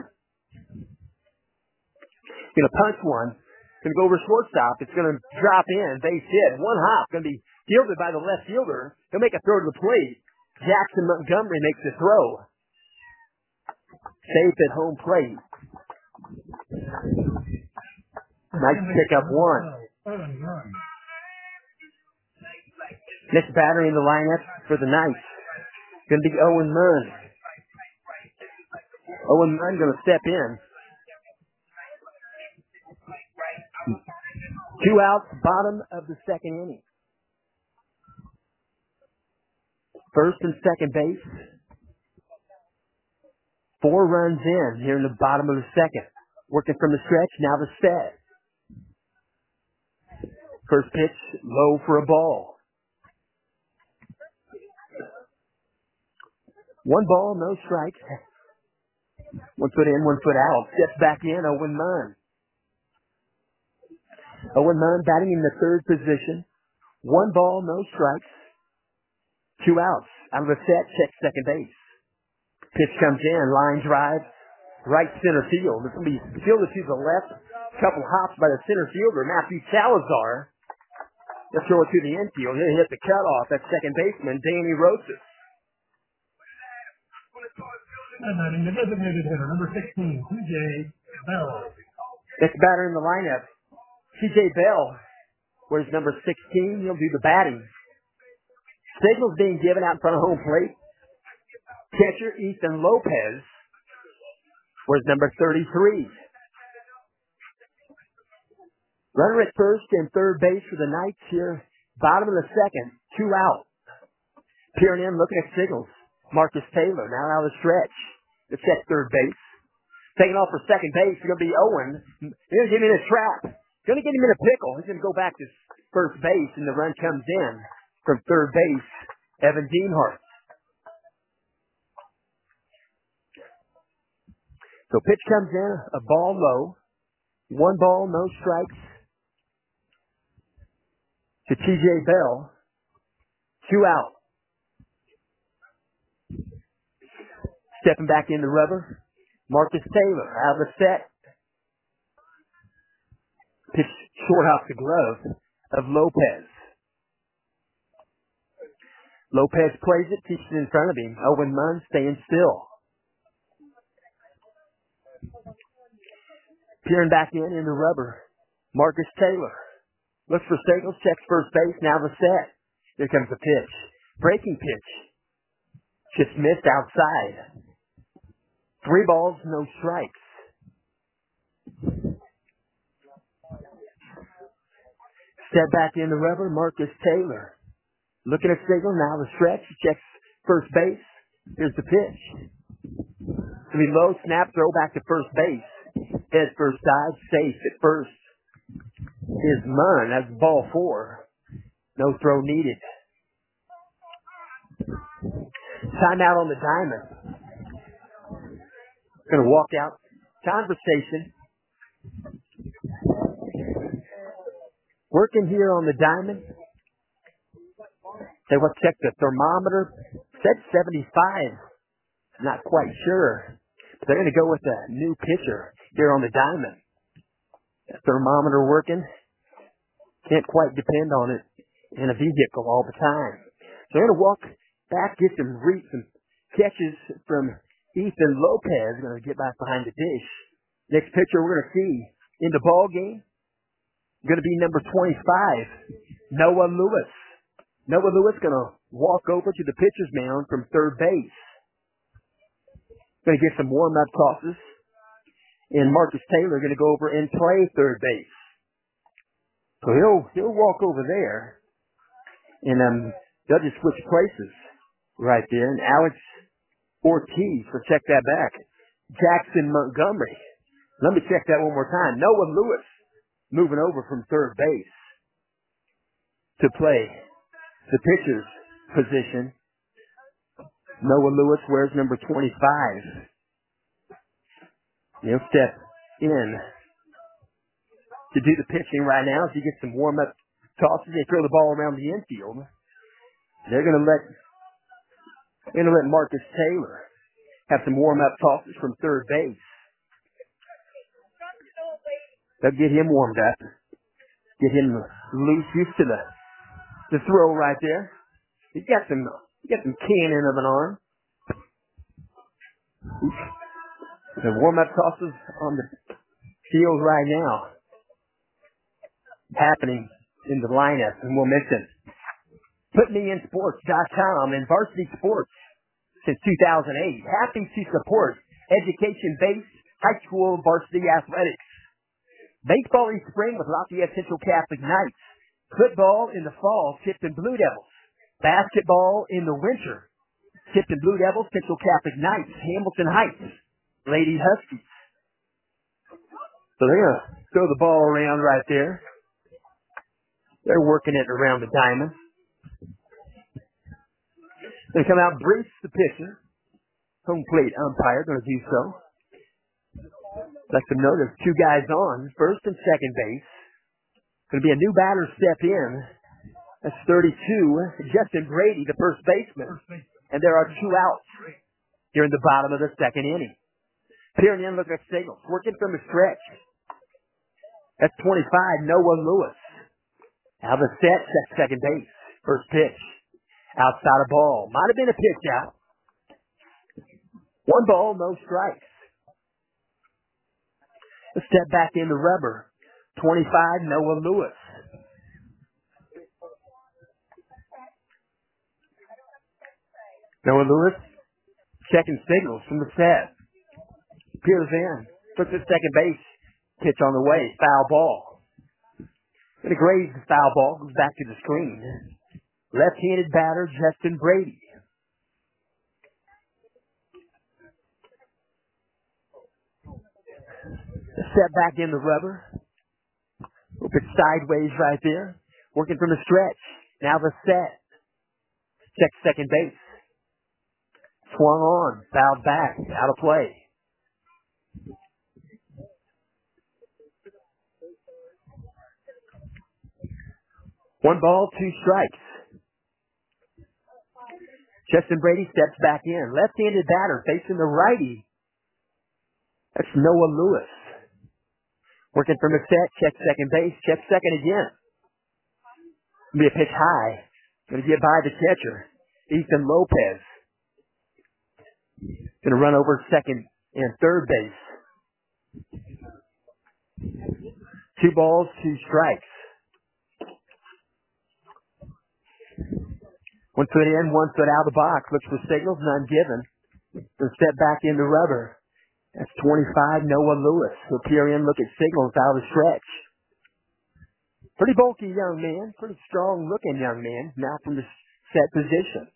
Gonna punch one. Gonna go over shortstop. It's gonna drop in. Base hit. One hop. Gonna be fielded by the left fielder. He'll make a throw to the plate. Jackson Montgomery makes the throw. Safe at home plate. Nice pickup one. Next batter in the lineup for the Knights. Going to be Owen Munn. Owen Munn going to step in. 2 outs, bottom of the second inning. First and second base. 4 runs in here in the bottom of the second. Working from the stretch, now the set. First pitch, low for a ball. 1 ball, no strikes. 1 foot in, 1 foot out. Steps back in, Owen Munn. Owen Munn batting in the third position. 1 ball, no strikes. 2 outs. Out of the set, check second base. Pitch comes in, line drive, right center field. It's going to be fielded to the left. Couple hops by the center fielder, Matthew Salazar. They'll throw it to the infield. He'll hit the cutoff at second baseman, Danny Rosas. And then the designated hitter, number 16, T.J. Bell. Next batter in the lineup, T.J. Bell. Where's number 16? He'll do the batting. Signals being given out in front of home plate. Catcher Ethan Lopez. Where's number 33? Runner at first and third base for the Knights here. Bottom of the second, 2 out. Peering in, looking at signals. Marcus Taylor, now out of the stretch. To check third base. Taking off for second base, it's going to be Owen. He's going to get him in a trap. Going to get him in a pickle. He's going to go back to first base, and the run comes in from third base, Evan Dienhart. So pitch comes in, a ball low. 1 ball, no strikes to T.J. Bell. 2 out. Stepping back in the rubber, Marcus Taylor out of the set. Pitch short off the glove of Lopez. Lopez plays it, keeps it in front of him. Owen Munn staying still. Peering back in the rubber, Marcus Taylor. Looks for signals, checks first base, now the set. Here comes the pitch. Breaking pitch. Just missed outside. 3 balls, no strikes. Step back in the rubber, Marcus Taylor. Looking at signal, now the stretch, checks first base. Here's the pitch. It's going to be low, snap, throw back to first base. Head first side, safe at first. Is Munn, that's ball 4. No throw needed. Timeout on the diamond. Going to walk out. Conversation. Working here on the diamond. They will check the thermometer. Said 75. Not quite sure. But they're going to go with a new pitcher here on the diamond. The thermometer working. Can't quite depend on it in a vehicle all the time. So they're going to walk back, get some catches from Ethan Lopez. Going to get back behind the dish. Next pitcher we're going to see in the ball game going to be number 25, Noah Lewis. Noah Lewis going to walk over to the pitcher's mound from third base. Going to get some warm-up tosses. And Marcus Taylor going to go over and play third base. So he'll walk over there. And they'll just switch places right there. And Alex Ortiz will check that back. Jackson Montgomery. Let me check that one more time. Noah Lewis moving over from third base to play the pitcher's position. Noah Lewis wears number 25. He'll step in to do the pitching right now as he gets some warm-up tosses. They throw the ball around the infield. They're going to let Marcus Taylor have some warm-up tosses from third base. They'll get him warmed up. Get him loose, used to the throw right there. He's got some cannon of an arm. The warm-up tosses on the field right now happening in the lineup, and we'll mention PutMeInSports.com and Varsity Sports since 2008. Happy to support education-based high school varsity athletics. Baseball in spring with Lafayette Central Catholic Knights. Football in the fall, Tipton Blue Devils. Basketball in the winter, Tipton Blue Devils, Central Catholic Knights, Hamilton Heights, Lady Huskies. So they're going to throw the ball around right there. They're working it around the diamond. They come out and brace the pitcher. Home plate umpire going to do so. Let them know there's two guys on, first and second base. Going to be a new batter step in. That's 32, Justin Brady, the first baseman. And there are two outs here in the bottom of the second inning. Peering in, looking at signals. Working from the stretch. That's 25, Noah Lewis. Out of the set, second base. First pitch. Outside of ball. Might have been a pitch out. One ball, no strikes. A step back in the rubber. 25, Noah Lewis. Noah Lewis checking signals from the set. Peers in. Looks at second base. Pitch on the way. Foul ball. Going to graze the foul ball. Goes back to the screen. Left-handed batter, Justin Brady. A step back in the rubber. Hope it's sideways right there. Working from the stretch. Now the set. Check second base. Swung on. Fouled back. Out of play. One ball, two strikes. Justin Brady steps back in. Left-handed batter facing the righty. That's Noah Lewis. Working from a set. Check second base. Check second again. Be a pitch high. Going to get by the catcher, Ethan Lopez. Going to run over second and third base. 2 balls, 2 strikes. 1 foot in, 1 foot out of the box. Looks for signals, none given. Going to step back in the rubber. That's 25, Noah Lewis. He'll peer in, look at signals out of the stretch. Pretty bulky young man. Pretty strong looking young man. Now from the set position.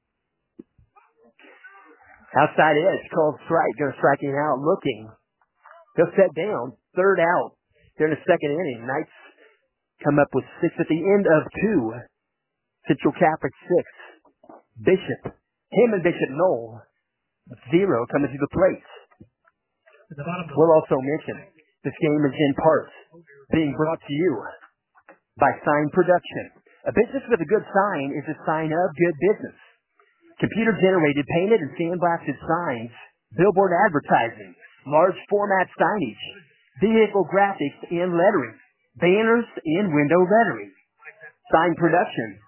Outside edge, called strike. Going to strike him out looking. He'll set down. Third out. Here in the second inning. Knights come up with 6 at the end of 2. Central Catholic 6. Bishop. Him and Bishop Knoll. 0 coming to the plate. We'll also mention this game is in part being brought to you by Sign Production. A business with a good sign is a sign of good business. Computer-generated, painted, and sandblasted signs, billboard advertising, large format signage, vehicle graphics and lettering, banners and window lettering. Sign Production,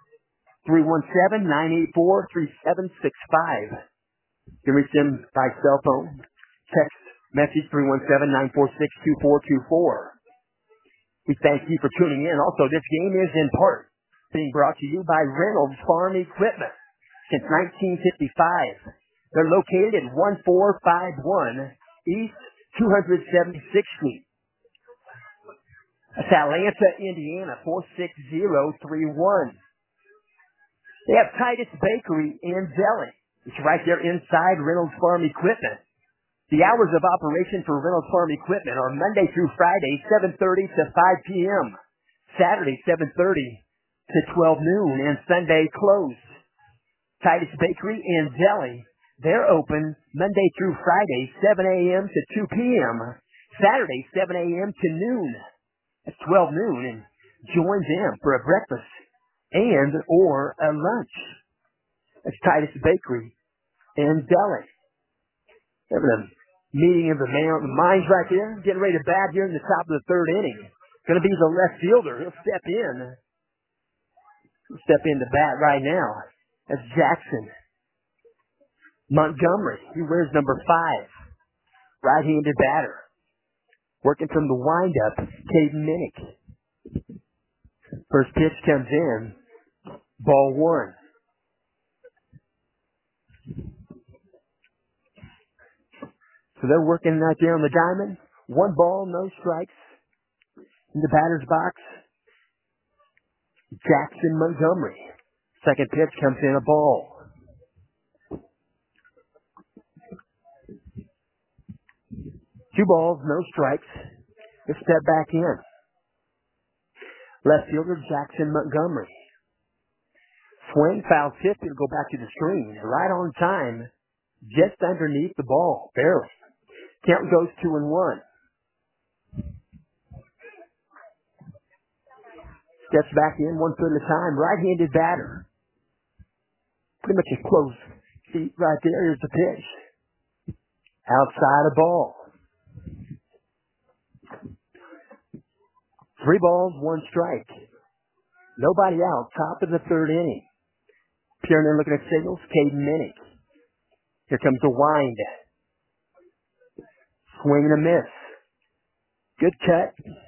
317-984-3765. You can reach them by cell phone, text message 317-946-2424. We thank you for tuning in. Also, this game is in part being brought to you by Reynolds Farm Equipment. Since 1955, they're located at 1451 East 276th Street. That's Atlanta, Indiana, 46031. They have Titus Bakery and Deli. It's right there inside Reynolds Farm Equipment. The hours of operation for Reynolds Farm Equipment are Monday through Friday, 7:30 to 5 p.m. Saturday, 7:30 to 12 noon, and Sunday closed. Titus Bakery and Deli, they're open Monday through Friday, 7 a.m. to 2 p.m. Saturday, 7 a.m. to noon. at 12 noon and join them for a breakfast and or a lunch. That's Titus Bakery and Deli. Having a meeting of the minds right there. Getting ready to bat here in the top of the third inning. Going to be the left fielder. He'll step in. Step in to bat right now. That's Jackson Montgomery. He wears number 5. Right-handed batter. Working from the windup, Caden Minnick. First pitch comes in. Ball 1. So they're working right there on the diamond. 1 ball, no strikes. In the batter's box, Jackson Montgomery. Second pitch comes in, a ball. 2 balls, no strikes. They step back in. Left fielder Jackson Montgomery. Swing, foul tip, it'll go back to the screen. Right on time, just underneath the ball, barely. Count goes 2-1. Steps back in, 1 foot at a time. Right-handed batter. Pretty much a close feet right there. Here's the pitch. Outside a ball. 3 balls, 1 strike. Nobody out. Top of the third inning. Peering in, looking at signals. Caden Minnick. Here comes the wind. Swing and a miss. Good cut.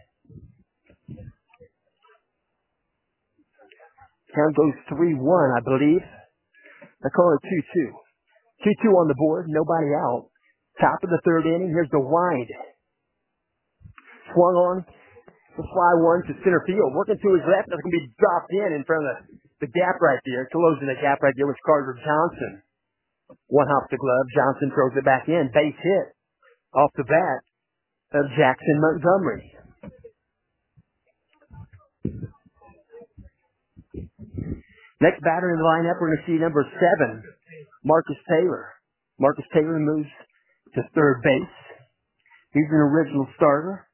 Count goes 3-1, I believe. I call it 2-2. 2-2 on the board. Nobody out. Top of the third inning. Here's the wind. Swung on. The fly 1 to center field. Working to his left. That's going to be dropped in front of the gap right there. Closing the gap right there was Carter Johnson. 1 hops the glove. Johnson throws it back in. Base hit. Off the bat of Jackson Montgomery. Next batter in the lineup, we're going to see number 7, Marcus Taylor. Marcus Taylor moves to third base. He's an original starter.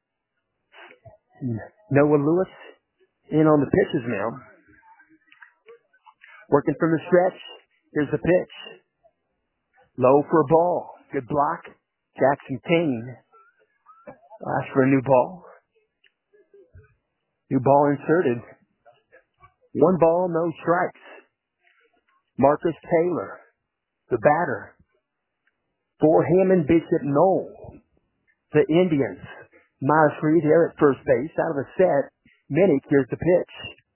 Noah Lewis in on the pitcher's mound. Working from the stretch. Here's the pitch. Low for a ball. Good block. Jackson Kane. Ask for a new ball. New ball inserted. 1 ball, no strikes. Marcus Taylor, the batter. For Hammond Bishop Knoll. The Indians. Myers Reed here at first base. Out of the set. Minnick, here's the pitch.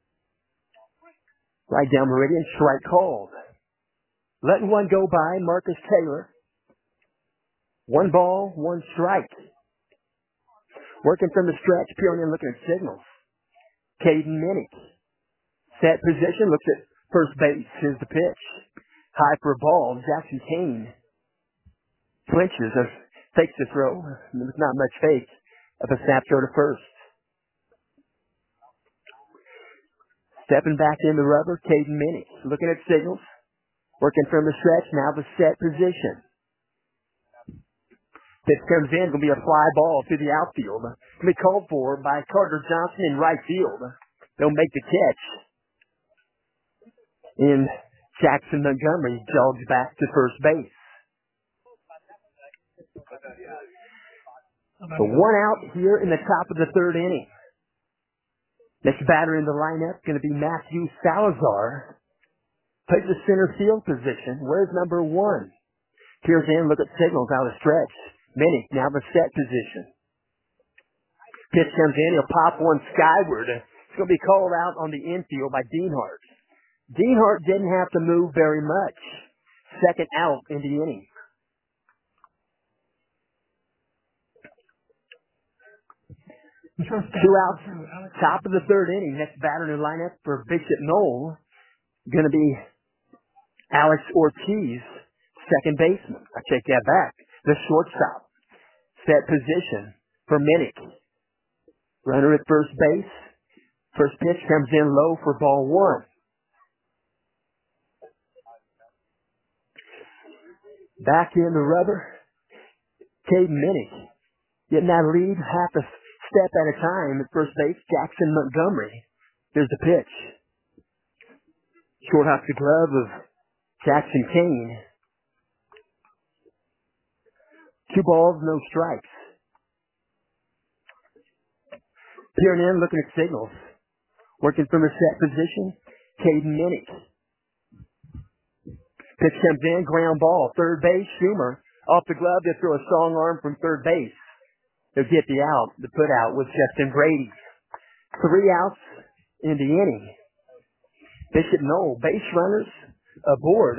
Right down meridian, strike called. Letting 1 go by, Marcus Taylor. 1 ball, 1 strike. Working from the stretch, peering in, looking at signals. Caden Minnick. Set position, looks at first base. Here's the pitch. High for a ball. Jackson Kane flinches or fakes the throw. There's not much fake of a snap throw to first. Stepping back in the rubber, Caden Minnick. Looking at signals. Working from the stretch, now the set position. Pitch comes in, going to be a fly ball to the outfield. Going to be called for by Carter Johnson in right field. They'll make the catch. And Jackson Montgomery jogs back to first base. So 1 out here in the top of the third inning. Next batter in the lineup going to be Matthew Salazar. Plays the center field position. Where's number 1? Peers in, look at signals out of stretch. Minnick, now the set position. Pitch comes in, he'll pop 1 skyward. It's going to be called out on the infield by Deanhart. Deanhart didn't have to move very much. Second out in the inning. Two outs, top of the third inning. Next batter in the lineup for Bishop Knoll going to be Alex Ortiz, second baseman. I take that back. The shortstop. Set position for Minnick. Runner at first base. First pitch comes in low for ball 1. Back in the rubber. Caden Minnick getting that lead half a step at a time at first base, Jackson Montgomery. There's the pitch. Short hops the glove of Jackson Kane. 2 balls, no strikes. Peering in, looking at signals. Working from a set position, Caden Minnick. Pitch comes in, ground ball. Third base, Schumer. Off the glove, they throw a strong arm from third base. They'll get the out. The put out was Justin Brady. 3 outs in the inning. Bishop Knoll, base runners aboard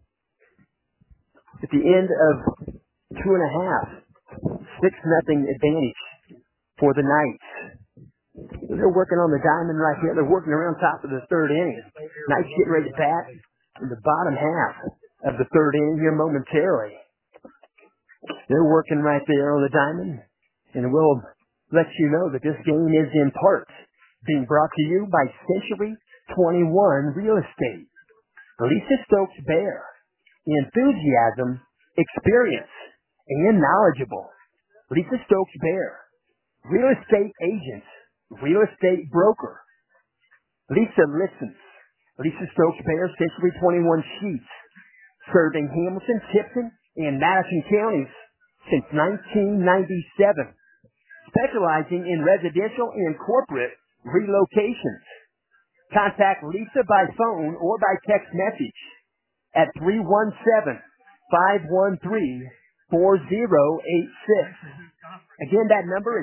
at the end of 2.5. 6-0 advantage for the Knights. They're working on the diamond right here. They're working around top of the third inning. Knights getting ready to bat in the bottom half of the third inning here momentarily. They're working right there on the diamond, and we'll let you know that this game is in part being brought to you by Century 21 Real Estate. Lisa Stokes Bear, enthusiasm, experience, and knowledgeable. Lisa Stokes Bear, real estate agent, real estate broker. Lisa listens. Lisa Stokes Bear, Century 21 Sheets, serving Hamilton, Tipton, and Madison counties since 1997, specializing in residential and corporate relocations. Contact Lisa by phone or by text message at 317-513-4086. Again, that number is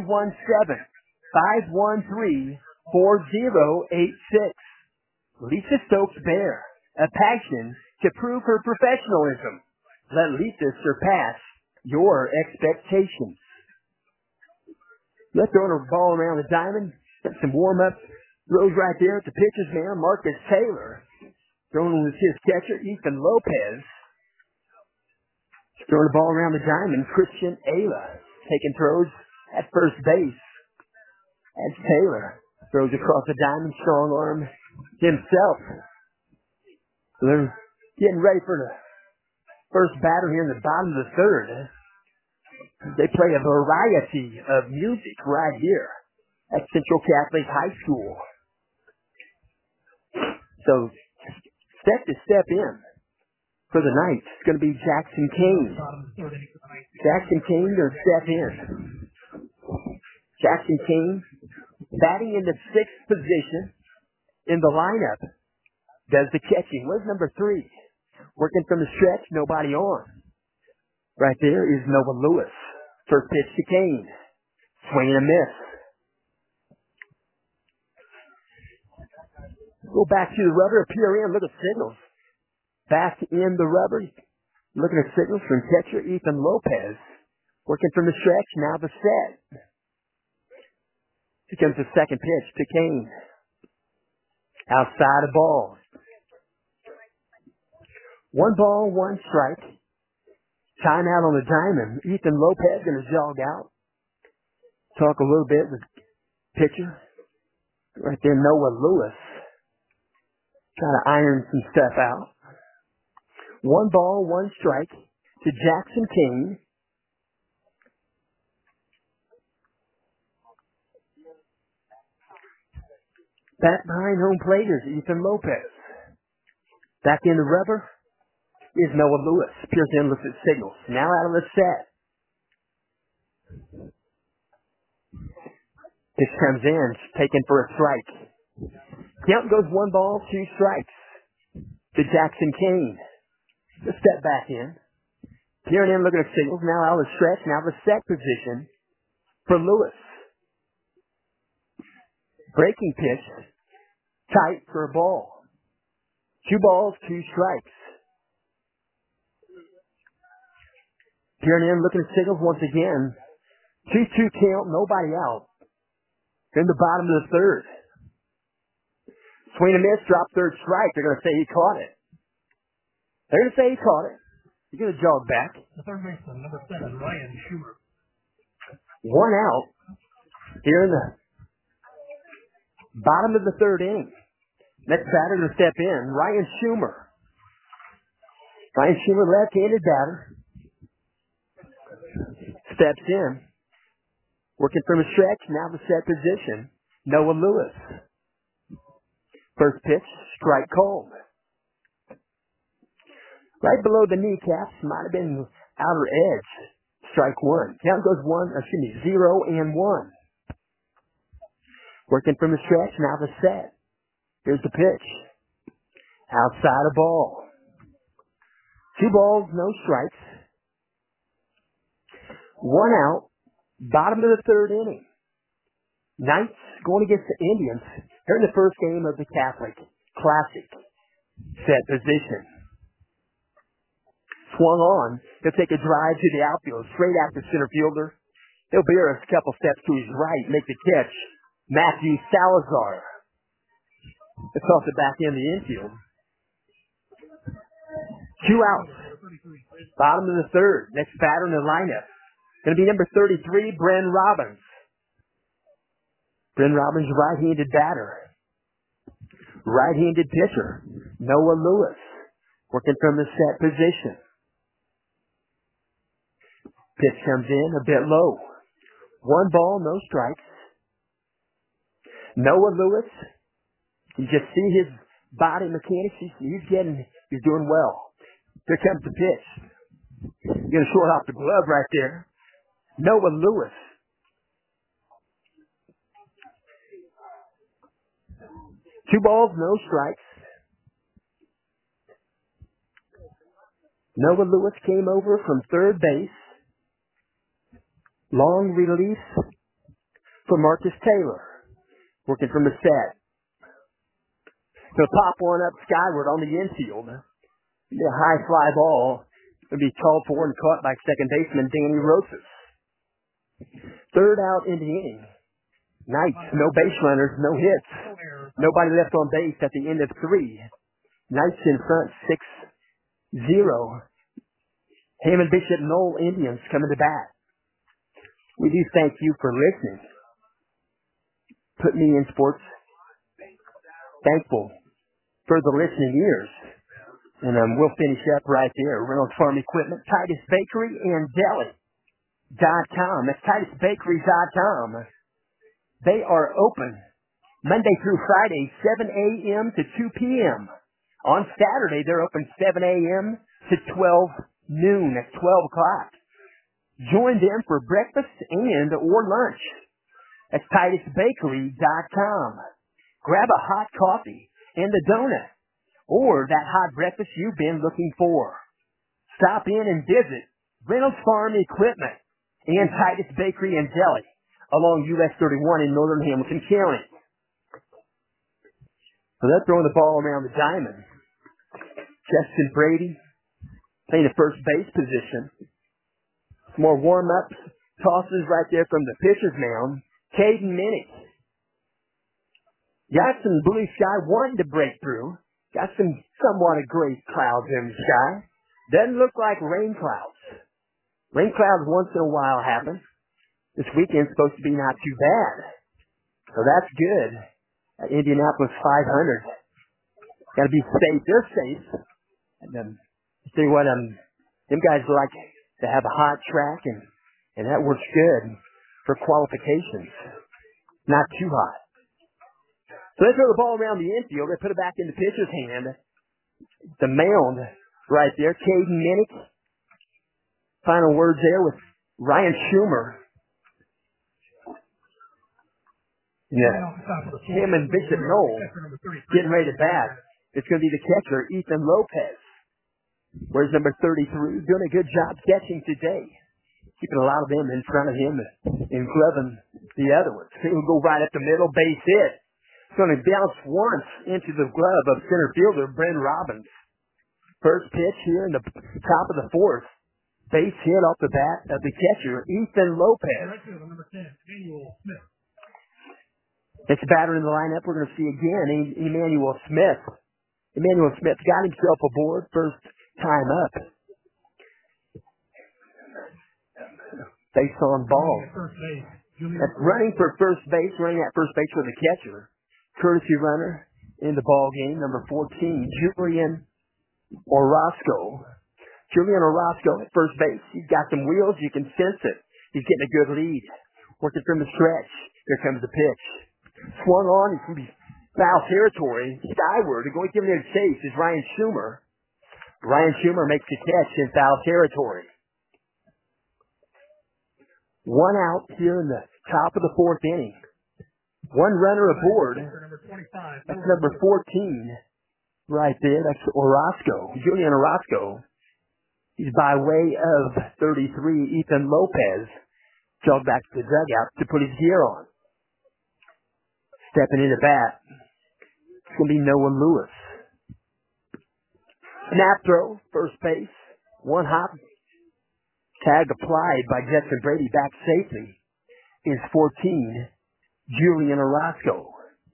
317-513-4086. Lisa Stokes Bear, a passion to prove her professionalism. Let Lisa surpass your expectations. Let's throw a ball around the diamond. Got some warm-up throws right there at the pitcher's mound. Marcus Taylor throwing with his catcher, Ethan Lopez. Throwing the ball around the diamond. Christian Ayla taking throws at first base. As Taylor throws across the diamond, strong arm himself. So they're getting ready for the first batter here in the bottom of the third. They play a variety of music right here at Central Catholic High School. So, set to step in for the Knights. It's going to be Jackson Kane. Jackson Kane to step in. Jackson Kane batting in the 6th position in the lineup. Does the catching. Where's number 3? Working from the stretch, nobody on. Right there is Noah Lewis. First pitch to Kane. Swing and a miss. Go back to the rubber, peer in, look at signals. Back in the rubber, looking at signals from catcher Ethan Lopez. Working from the stretch, now the set. Here comes the second pitch to Kane. Outside the ball. 1 ball, 1 strike. Timeout on the diamond. Ethan Lopez going to jog out. Talk a little bit with pitcher. Right there, Noah Lewis. Trying to iron some stuff out. 1 ball, 1 strike to Jackson King. Back behind home plate is Ethan Lopez. Back in the rubber is Noah Lewis. Peers in, looks at signals. Now out of the set. Pitch comes in, taken for a strike. Count goes 1 ball, 2 strikes to Jackson Kane. Just step back in. Peering in, looking at signals. Now out of the stretch. Now the set position for Lewis. Breaking pitch. Tight for a ball. 2 balls, 2 strikes. Peering in, looking at signals once again. 2-2 count, nobody out. In the bottom of the third. Swing and miss, drop third strike. They're going to say he caught it. They're going to say he caught it. He's going to jog back. The third baseman, number 7, Ryan Schumer. 1 out here in the bottom of the third inning. Next batter to step in, Ryan Schumer. Ryan Schumer, left-handed batter. Steps in. Working from a stretch, now the set position. Noah Lewis. First pitch, strike called. Right below the kneecaps, might have been outer edge. Strike one. Count goes 0-1. Working from the stretch, now the set. Here's the pitch. Outside a ball. 2 balls, no strikes. 1 out. Bottom of the 3rd inning. Knights going against the Indians. They're in the first game of the Catholic Classic. Set position. Swung on. He'll take a drive to the outfield, straight after center fielder. He'll bear a couple steps to his right, make the catch. Matthew Salazar. It's off the back end of the infield. 2 outs. Bottom of the 3rd. Next batter in the lineup. Going to be number 33, Bren Robbins. Bren Robbins, right-handed batter. Right-handed pitcher, Noah Lewis. Working from the set position. Pitch comes in a bit low. 1 ball, no strikes. Noah Lewis, you just see his body mechanics. He's doing well. Here comes the pitch. Get a short off the glove right there. Noah Lewis. Two balls, no strikes. Noah Lewis came over from third base. Long release for Marcus Taylor. Working from the set. He'll pop one up skyward on the infield. A high fly ball. It'll be called for and caught by second baseman Danny Rosas. Third out in the inning. Knights, no base runners, no hits. Nobody left on base at the end of 3. Knights in front, 6-0. Hammond Bishop Knoll Indians coming to bat. We do thank you for listening. Put me in sports. Thankful for the listening ears. And we'll finish up right there. Reynolds Farm Equipment, Titus Bakery, and Deli.com. That's TitusBakery.com. They are open Monday through Friday, 7 a.m. to 2 p.m. On Saturday, they're open 7 a.m. to 12 noon at 12 o'clock. Join them for breakfast and or lunch. That's TitusBakery.com. Grab a hot coffee and a donut or that hot breakfast you've been looking for. Stop in and visit Reynolds Farm Equipment and Titus Bakery and Deli along US 31 in northern Hamilton County. So they're throwing the ball around the diamond. Justin Brady playing the first base position. Some more warm-ups, tosses right there from the pitcher's mound. Caden Minnick. Got some blue sky wanting to break through. Got some somewhat of gray clouds in the sky. Doesn't look like rain clouds. Rain clouds once in a while happen. This weekend's supposed to be not too bad. So that's good. At Indianapolis 500. Gotta be safe. They're safe. And see what them guys like to have a hot track and that works good for qualifications. Not too hot. So they throw the ball around the infield. They put it back in the pitcher's hand. The mound right there. Caden Minnick. Final words there with Ryan Schumer. Yeah. Him and Bishop Knoll getting ready to bat. It's going to be the catcher, Ethan Lopez. Where's number 33? Doing a good job catching today. Keeping a lot of them in front of him and gloving the other ones. He'll go right up the middle, base hit. It's going to bounce once into the glove of center fielder Bren Robbins. First pitch here in the top of the 4th. Base hit off the bat of the catcher, Ethan Lopez. Next batter in the lineup, we're going to see again Emmanuel Smith. Emmanuel Smith got himself aboard first time up. Base on ball. That's running for first base, running at first base for the catcher. Courtesy runner in the ball game, number 14, Julian Orozco. Julian Orozco at first base. He's got some wheels. You can sense it. He's getting a good lead. Working from the stretch. Here comes the pitch. Swung on. He's going to be foul territory. Skyward. Going to give him a chase is Ryan Schumer. Ryan Schumer makes the catch in foul territory. 1 out here in the top of the 4th inning. 1 runner aboard. That's number 14 right there. That's Orozco. Julian Orozco. He's by way of 33, Ethan Lopez. Jogged back to the dugout to put his gear on. Stepping into bat. It's going to be Noah Lewis. Snap throw, first base. 1 hop. Tag applied by Justin Brady back safely. Is 14, Julian Orozco.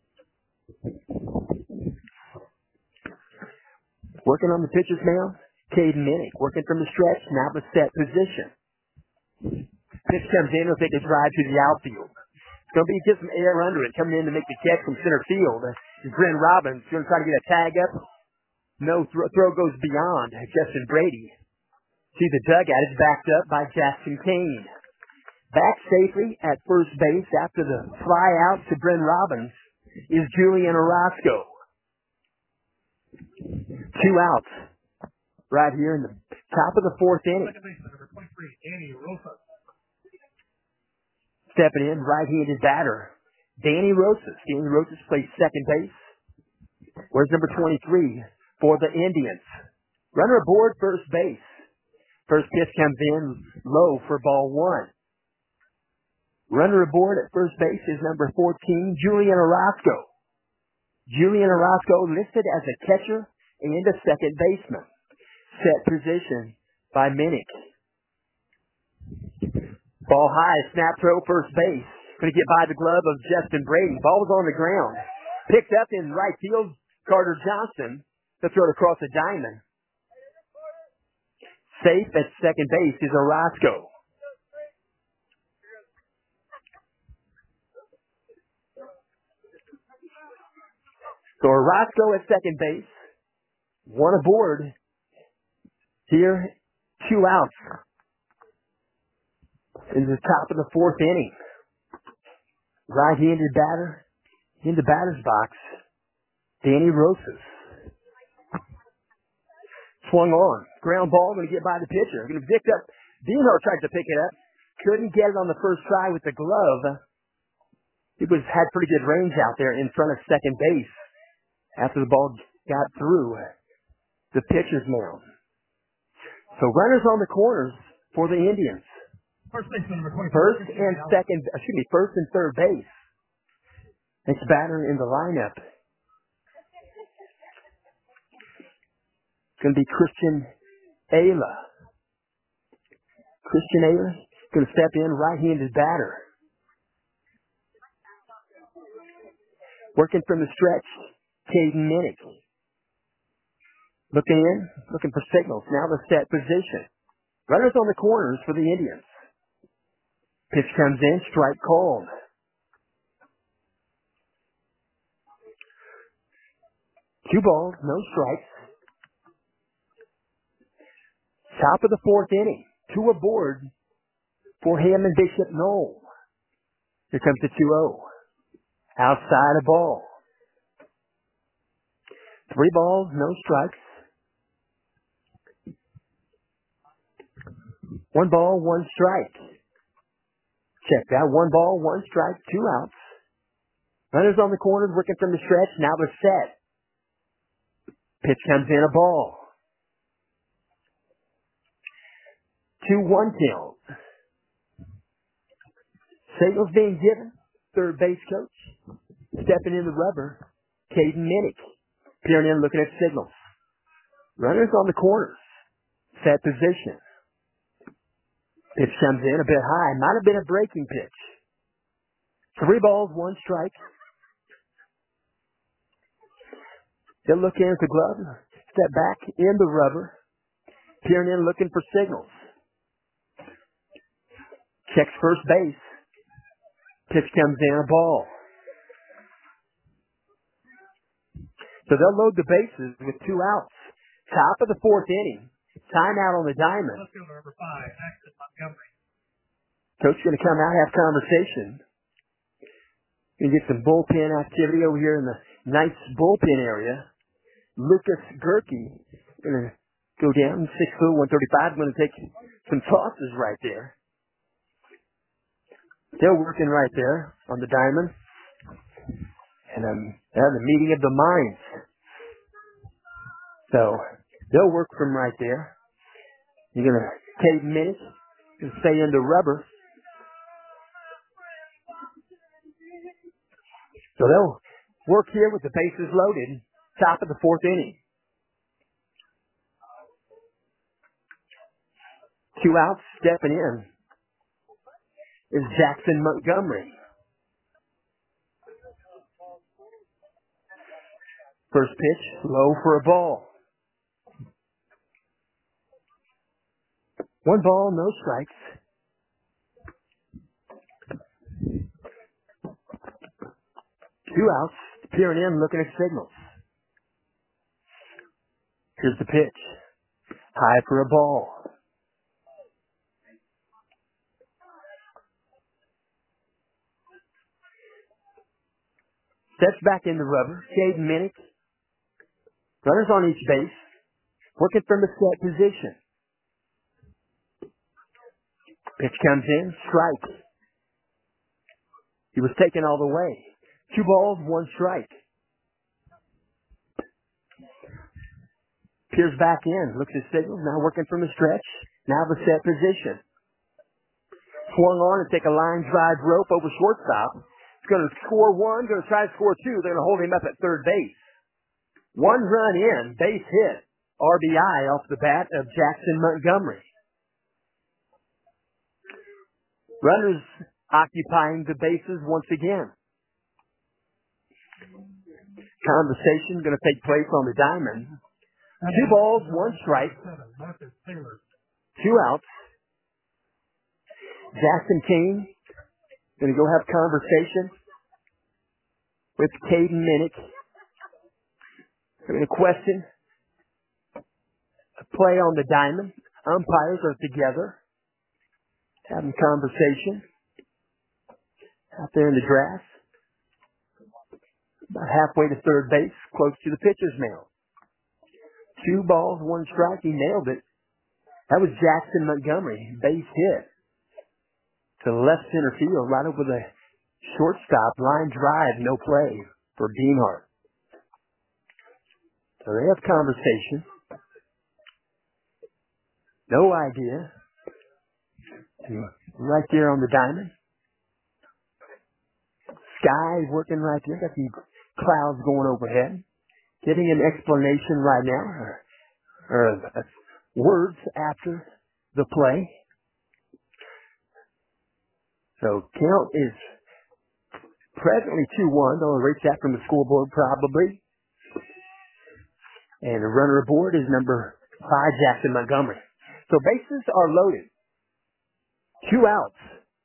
Working on the pitcher's mound. Caden Minnick working from the stretch, now the set position. Pitch comes in, he'll take a drive to the outfield. It's going to be just some air under it, coming in to make the catch from center field. Bryn Robbins going to try to get a tag up. No throw goes beyond Justin Brady. See the dugout is backed up by Jackson Kane. Back safely at first base after the fly out to Bryn Robbins is Julian Orozco. 2 outs. Right here in the top of the 4th inning. Number 23, Danny Rosas. Stepping in, right-handed batter, Danny Rosas. Danny Rosas plays second base. Where's number 23 for the Indians? Runner aboard first base. First pitch comes in low for ball 1. Runner aboard at first base is number 14, Julian Orozco. Julian Orozco listed as a catcher and a second baseman. Set position by Minnick. Ball high, snap throw, first base. Going to get by the glove of Justin Brady. Ball was on the ground. Picked up in right field, Carter Johnson. To throw it across the diamond. Safe at second base is Orozco. So Orozco at second base. 1 aboard. Here, 2 outs in the top of the 4th inning. Right-handed batter in the batter's box, Danny Rosas. Swung on. Ground ball, going to get by the pitcher. Going to pick up. Dino tried to pick it up. Couldn't get it on the first try with the glove. He had pretty good range out there in front of second base after the ball got through the pitcher's mound. So runners on the corners for the Indians. First and third base. Next batter in the lineup. Going to be Christian Ayla. Christian Ayla going to step in, right-handed batter. Working from the stretch, Caden Minnick. Looking for signals. Now the set position. Runners on the corners for the Indians. Pitch comes in, strike called. Two balls, no strikes. Top of the 4th inning. 2 aboard for Hammond Bishop Knoll. Here comes the 2-0. Outside a ball. 3 balls, no strikes. 1 ball, 1 strike. Check that. 1 ball, 1 strike, 2 outs. Runners on the corners working from the stretch. Now they're set. Pitch comes in, a ball. 2-1 count. Signals being given. Third base coach. Stepping in the rubber. Caden Minnick. Peering in, looking at signals. Runners on the corners. Set position. Pitch comes in a bit high. Might have been a breaking pitch. 3 balls, 1 strike. They'll look in at the glove. Step back in the rubber. Peering in, looking for signals. Checks first base. Pitch comes in, a ball. So they'll load the bases with 2 outs. Top of the 4th inning. Timeout on the diamond. Let's go to number 5, Axton Montgomery. Coach is going to come out, have conversation. Going to get some bullpen activity over here in the Knights bullpen area. Lucas Gerke going to go down, 6', 135. Going to take some tosses right there. They're working right there on the diamond. And they're the meeting of the minds. So they'll work from right there. You're going to take minutes and stay in the rubber. So they'll work here with the bases loaded, top of the fourth inning. 2 outs, stepping in is Jackson Montgomery. First pitch, low for a ball. 1 ball, no strikes. 2 outs, peering in, looking at signals. Here's the pitch. High for a ball. Steps back in the rubber. Caden Minnick. Runners on each base. Working from a set position. Pitch comes in. Strike. He was taken all the way. 2 balls, 1 strike. Peers back in. Looks at signals. Now working from a stretch. Now the set position. Swung on and take a line drive rope over shortstop. He's going to score 1. Going to try to score 2. They're going to hold him up at third base. 1 run in. Base hit. RBI off the bat of Jackson Montgomery. Runners occupying the bases once again. Conversation going to take place on the diamond. 2 balls, 1 strike. 2 outs. Jackson King going to go have conversation with Caden Minnick. They're going to question a play on the diamond. Umpires are together, having conversation out there in the grass. About halfway to third base, close to the pitcher's mound. 2 balls, 1 strike. He nailed it. That was Jackson Montgomery. Base hit to left center field, right over the shortstop. Line drive, no play for Deanhart. So they have conversation. No idea. And right there on the diamond. Sky working right there. Got some clouds going overhead. Getting an explanation right now, or words after the play. So count is presently 2-1. They'll erase that from the scoreboard probably. And the runner aboard is number 5, Jackson Montgomery. So bases are loaded. 2 outs.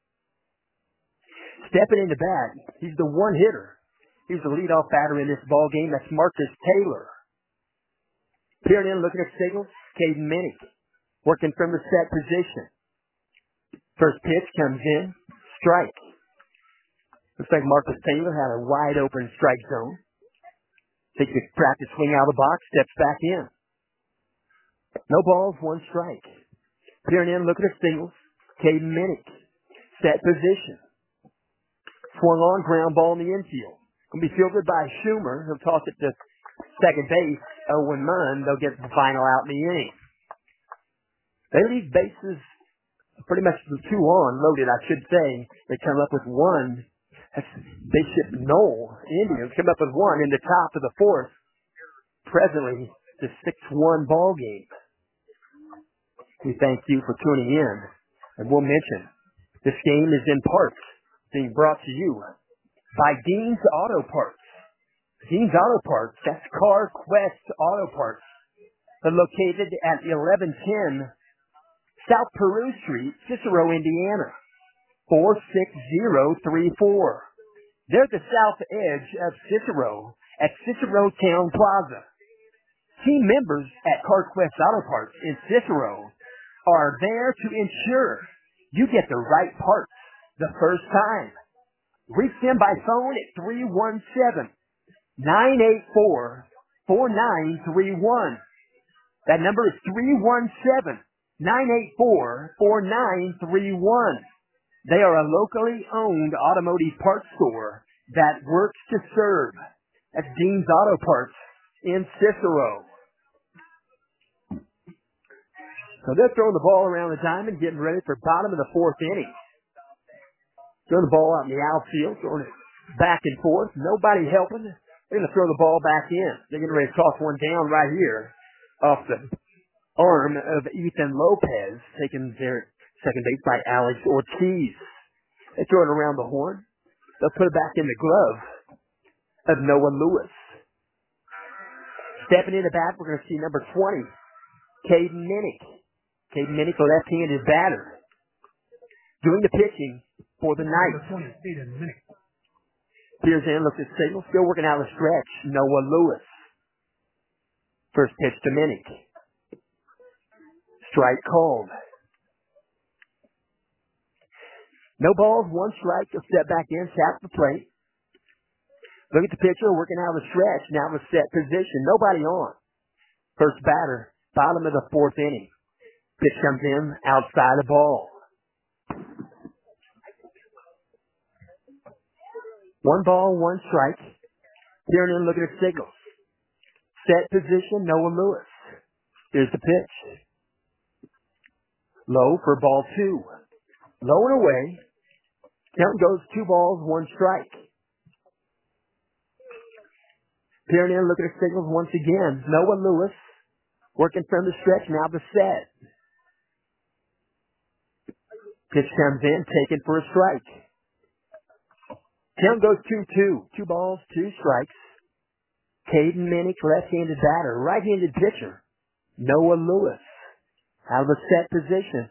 Stepping in the bat, he's the 1 hitter. He's the leadoff batter in this ball game. That's Marcus Taylor. Peering in, looking at signals. Caden Minnick, working from the set position. First pitch comes in. Strike. Looks like Marcus Taylor had a wide open strike zone. Takes a practice swing out of the box, steps back in. No balls, 1 strike. Peering in, looking at signals. Caden Minnick, set position. Swung on, ground ball in the infield. Going to be fielded by Schumer. He'll toss it to second base. Owen Munn, they'll get the final out in the inning. They leave bases pretty much 2 on, loaded, I should say. They come up with 1. That's Bishop Knoll Indians come up with 1 in the top of the 4th. Presently, the 6-1 ball game. We thank you for tuning in. And we'll mention, this game is in part being brought to you by Dean's Auto Parts. Dean's Auto Parts, that's CarQuest Auto Parts. They're located at 1110 South Peru Street, Cicero, Indiana, 46034. They're the south edge of Cicero at Cicero Town Plaza. Team members at CarQuest Auto Parts in Cicero are there to ensure you get the right parts the first time. Reach them by phone at 317-984-4931. That number is 317-984-4931. They are a locally owned automotive parts store that works to serve. That's Dean's Auto Parts in Cicero. So they're throwing the ball around the diamond, getting ready for bottom of the fourth inning. Throwing the ball out in the outfield, throwing it back and forth. Nobody helping. They're going to throw the ball back in. They're getting ready to toss one down right here off the arm of Ethan Lopez, taken there second base by Alex Ortiz. They throw it around the horn. They'll put it back in the glove of Noah Lewis. Stepping in the bat, we're going to see number 20, Caden Minnick. Caden Minnick, a left-handed batter. Doing the pitching for the Knights. Peers in, looks at signal, still working out the stretch. Noah Lewis. First pitch to Minnick. Strike called. No balls, one strike. He'll step back in, tap the plate. Look at the pitcher working out the stretch. Now in set position. Nobody on. First batter, bottom of the fourth inning. Pitch comes in outside the ball. 1 ball, 1 strike. Peering in, looking at signals. Set position, Noah Lewis. Here's the pitch. Low for ball 2. Low and away. Count goes 2 balls, 1 strike. Peering in, looking at signals once again. Noah Lewis working from the stretch, now the set. Pitch comes in, taken for a strike. Count goes 2-2. 2 balls, 2 strikes. Caden Minnick, left-handed batter. Right-handed pitcher, Noah Lewis. Out of the set position.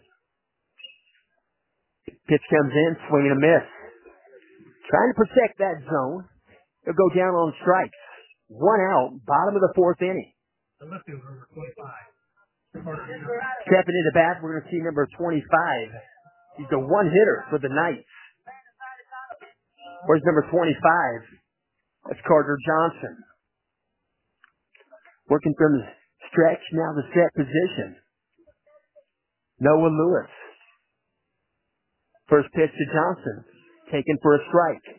Pitch comes in, swing and a miss. Trying to protect that zone. He'll go down on strikes. 1 out, bottom of the fourth inning. The left fielder, number 25. Stepping into bat, we're going to see number 25. He's the one hitter for the Knights. Where's number 25? That's Carter Johnson. Working from the stretch, now the set position. Noah Lewis. First pitch to Johnson. Taken for a strike.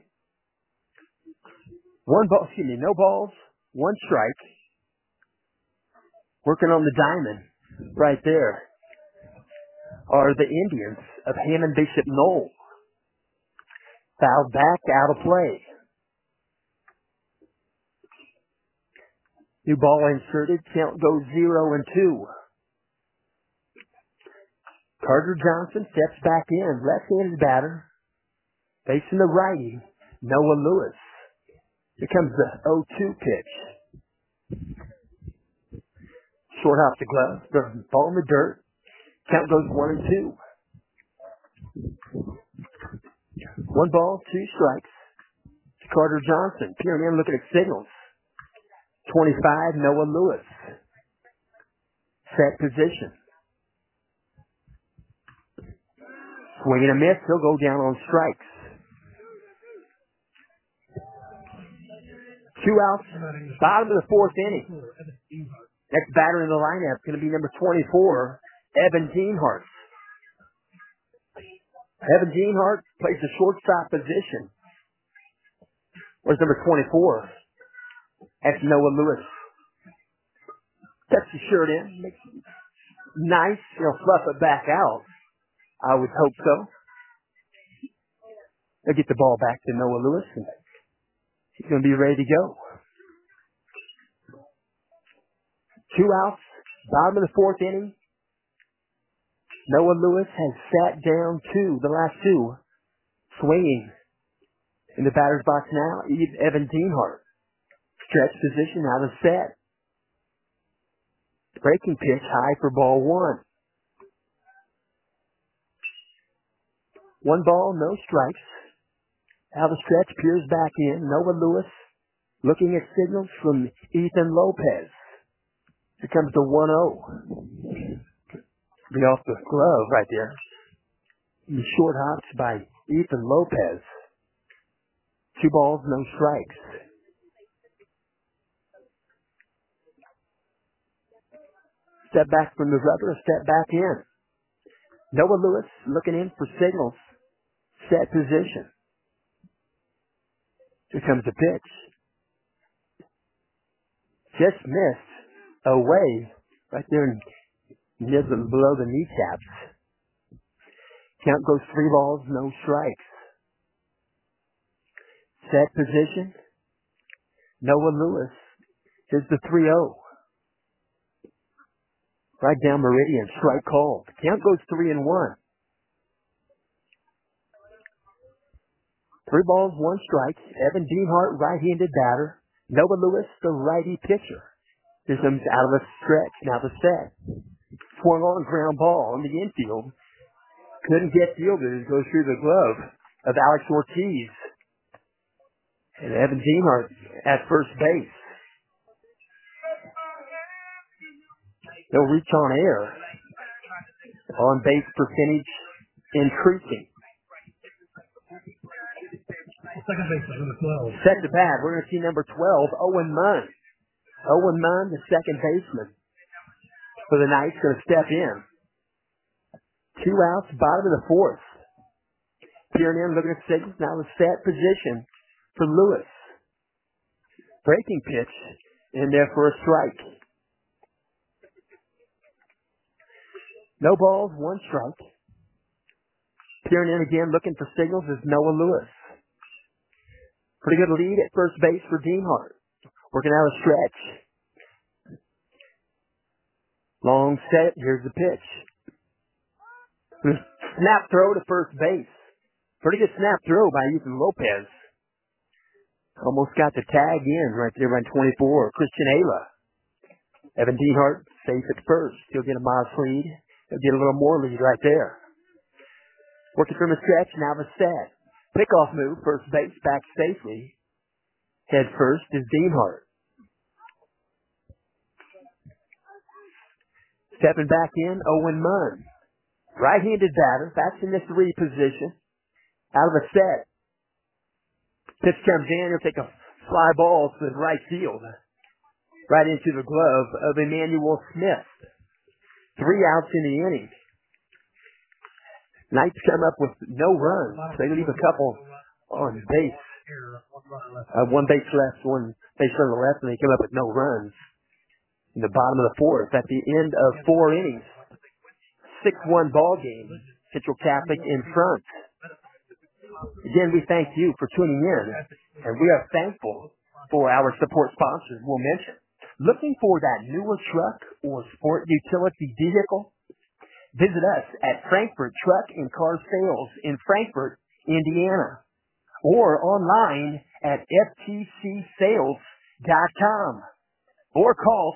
1 ball, no balls, 1 strike. Working on the diamond right there are the Indians of Hammond Bishop Knoll. Fouled back, out of play. New ball inserted, count goes 0-2. Carter Johnson steps back in, left-handed batter. Facing the righty, Noah Lewis. Here comes the 0-2 pitch. Short off the glove, the ball in the dirt. Count goes 1-2. 1 ball, 2 strikes. Carter Johnson, peering in, looking at signals. 25, Noah Lewis. Set position. Swing and a miss, he'll go down on strikes. 2 outs, bottom of the fourth inning. Next batter in the lineup is going to be number 24, Evan Dienhart. Evan Dienhart plays the shortstop position. Where's number 24? That's Noah Lewis. Tucks the shirt in. Makes it nice. He'll fluff it back out. I would hope so. They'll get the ball back to Noah Lewis, and he's going to be ready to go. 2 outs, bottom of the fourth inning. Noah Lewis has sat down the last 2. Swinging in the batter's box now, Evan Dienhart. Stretch position, out of set. Breaking pitch, high for ball 1. 1 ball, no strikes. Out of stretch, peers back in. Noah Lewis looking at signals from Ethan Lopez. Here comes the 1-0. Be off the glove right there. The short hops by Ethan Lopez. 2 balls, no strikes. Step back from the rubber, step back in. Noah Lewis looking in for signals. Set position. Here comes the pitch. Just missed. Away. Right there near below the kneecaps. Count goes 3 balls, no strikes. Set position. Noah Lewis is the 3-0. Right down meridian, strike called. Count goes 3-1. 3 balls, 1 strike. Evan Deanhart, right-handed batter. Noah Lewis, the righty pitcher. This comes out of a stretch. Now the set. Swung on ground ball in the infield. Couldn't get fielded. It goes through the glove of Alex Ortiz. And Evan Deanhart at first base. They'll reach on air. On base percentage increasing. Second baseman, number 12. Set to bat. We're going to see number 12, Owen Munn. Owen Munn, the second baseman for the Knights, going to step in. 2 outs, bottom of the 4th. Peering in, looking at signals. Now the set position for Lewis. Breaking pitch in there for a strike. No balls, 1 strike. Peering in again, looking for signals is Noah Lewis. Pretty good lead at first base for Deanhart. Working out a stretch. Long set. Here's the pitch. Snap throw to first base. Pretty good snap throw by Ethan Lopez. Almost got the tag in right there by 24. Christian Ayla. Evan Deanhart safe at first. He'll get a modest lead. He'll get a little more lead right there. Working from the stretch. Now the set. Pickoff move. First base back safely. Head first is Deanhart. Stepping back in, Owen Munn. Right-handed batter. Bats in the 3 position. Out of a set. Pitch comes in. He'll take a fly ball to the right field. Right into the glove of Emmanuel Smith. 3 outs in the inning. Knights come up with no runs. They leave a couple on base. 1 base left, 1 base on the left, and they come up with no runs. In the bottom of the 4th, at the end of 4 innings, 6-1 ball game. Central Catholic in front. Again, we thank you for tuning in, and we are thankful for our support sponsors we'll mention. Looking for that newer truck or sport utility vehicle? Visit us at Frankfurt Truck and Car Sales in Frankfurt, Indiana, or online at ftcsales.com, or call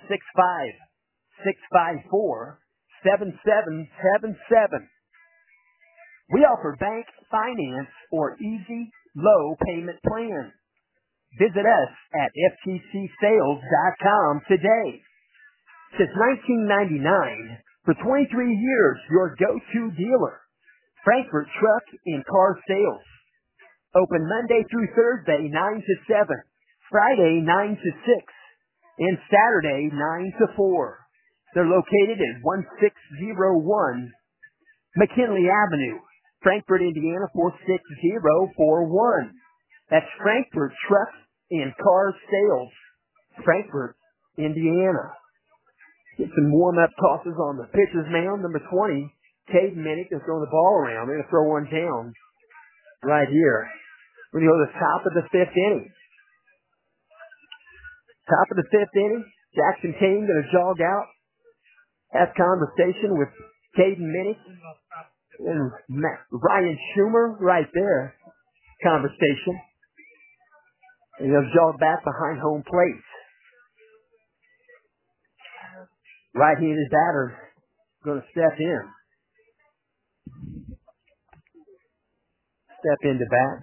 765-654-7777. We offer bank, finance, or easy, low payment plans. Visit us at ftcsales.com today. Since 1999, for 23 years, your go-to dealer, Frankfurt Truck and Car Sales. Open Monday through Thursday, 9 to 7, Friday, 9 to 6, and Saturday, 9 to 4. They're located at 1601 McKinley Avenue, Frankfurt, Indiana, 46041. That's Frankfurt Truck and Car Sales, Frankfurt, Indiana. Get some warm-up tosses on the pitcher's mound. Number 20, Caden Minnick is throwing the ball around. They're going to throw one down right here. We're going to go to the top of the 5th inning. Top of the 5th inning. Jackson Kane going to jog out. Have conversation with Caden Minnick and Ryan Schumer right there. Conversation. And he'll jog back behind home plate. Right-handed batter going to step in. Step into bat.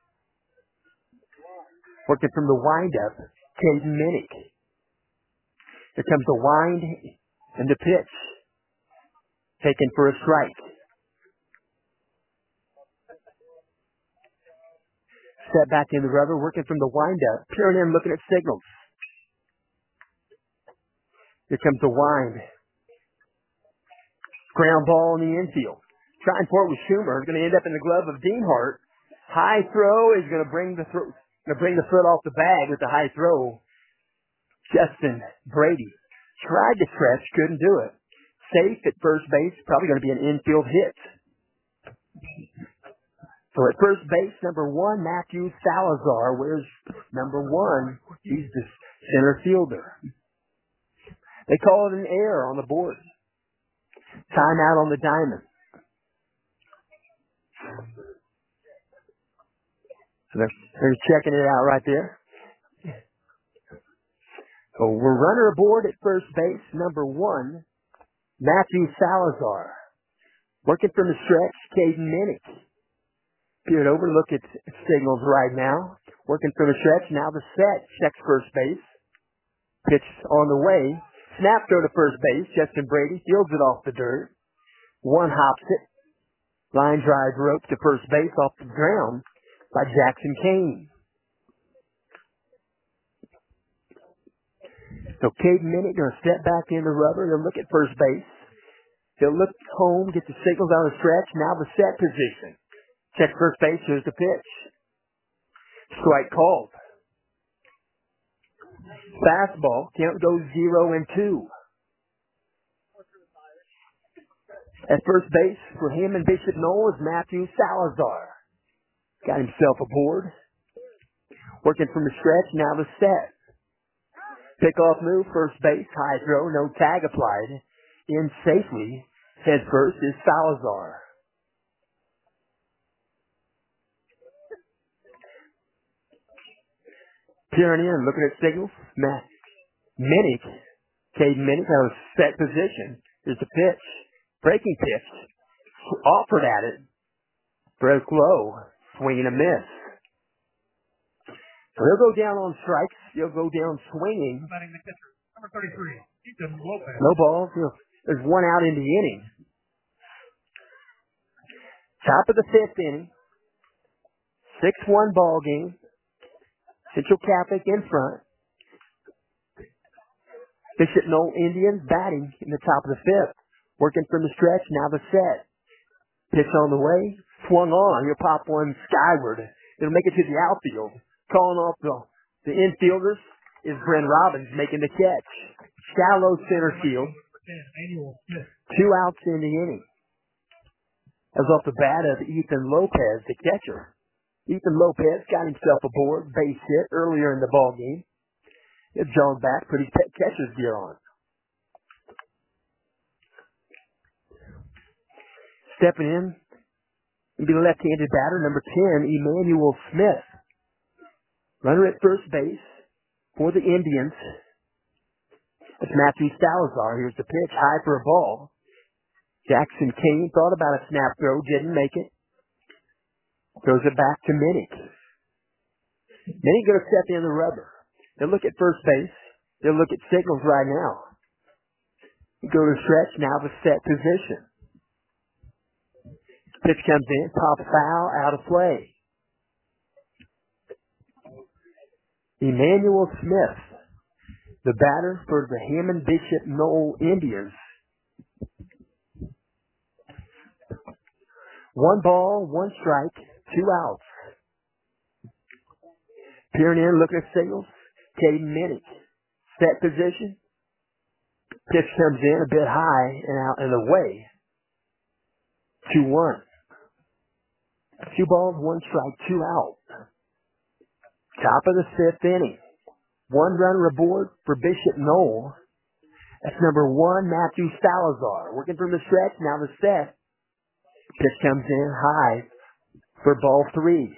Working from the windup, Caden Minnick. Here comes the wind and the pitch. Taken for a strike. Step back in the rubber, working from the windup. Peering in, looking at signals. Here comes the wind. Ground ball in the infield. Trying for it with Schumer. Going to end up in the glove of Dienhart. High throw is going to bring the foot off the bag with the high throw. Justin Brady tried to stretch, couldn't do it. Safe at first base, probably going to be an infield hit. So at first base, number 1, Matthew Salazar. Where's number 1? He's the center fielder. They call it an error on the board. Timeout on the diamond. So they're checking it out right there. So we're runner aboard at first base, number 1, Matthew Salazar. Working from the stretch, Caden Minnick. Peered over, look at signals right now. Working from the stretch, now the set. Checks first base. Pitch on the way. Snap throw to first base. Justin Brady fields it off the dirt. 1 hops it. Line drive rope to first base off the ground by Jackson Kane. So Caden Minnick going to step back in the rubber. He'll look at first base. He'll look home, get the signals on the stretch. Now the set position. Check first base. Here's the pitch. Strike called. Fastball. Count goes 0-2. At first base for him and Bishop Knoll is Matthew Salazar. Got himself aboard. Working from the stretch. Now the set. Pickoff move, first base, high throw, no tag applied. In safely, head first is Salazar. Peering in, looking at signals. Minnick, Caden Minnick out of set position. Here's the pitch. Breaking pitch. Offered at it. Broke low. Swing and a miss. So he'll go down on strikes. He'll go down swinging. Batting the catcher, number 33, Ethan Lopez. No balls. There's 1 out in the inning. Top of the 5th inning. 6-1 ball game. Central Catholic in front. Bishop Knoll Indians batting in the top of the 5th. Working from the stretch. Now the set. Pitch on the way. Swung on. He'll pop one skyward. It'll make it to the outfield. Calling off the infielders is Brent Robbins making the catch. Shallow center field. 2 outs in the inning. That was off the bat of Ethan Lopez, the catcher. Ethan Lopez got himself aboard, base hit earlier in the ball game. He'll jog back, put his catcher's gear on. Stepping in, will be the left-handed batter, number 10, Emmanuel Smith. Runner at first base for the Indians. It's Matthew Salazar. Here's the pitch, high for a ball. Jackson Kane thought about a snap throw, didn't make it. Throws it back to Minnick. Minnick going to step in the rubber. They'll look at first base. They'll look at signals right now. Go to stretch, now the set position. Pitch comes in, pop foul, out of play. Emmanuel Smith, the batter for the Hammond Bishop Knoll Indians. 1 ball, 1 strike, 2 outs. Peering in, looking at signals. Caden Minnick. Set position. Pitch comes in a bit high and out and away. 2-1. 2 balls, 1 strike, 2 out. Top of the 5th inning. 1 runner aboard for Bishop Knoll. That's number 1, Matthew Salazar. Working from the stretch, now the set. Pitch comes in high for ball 3.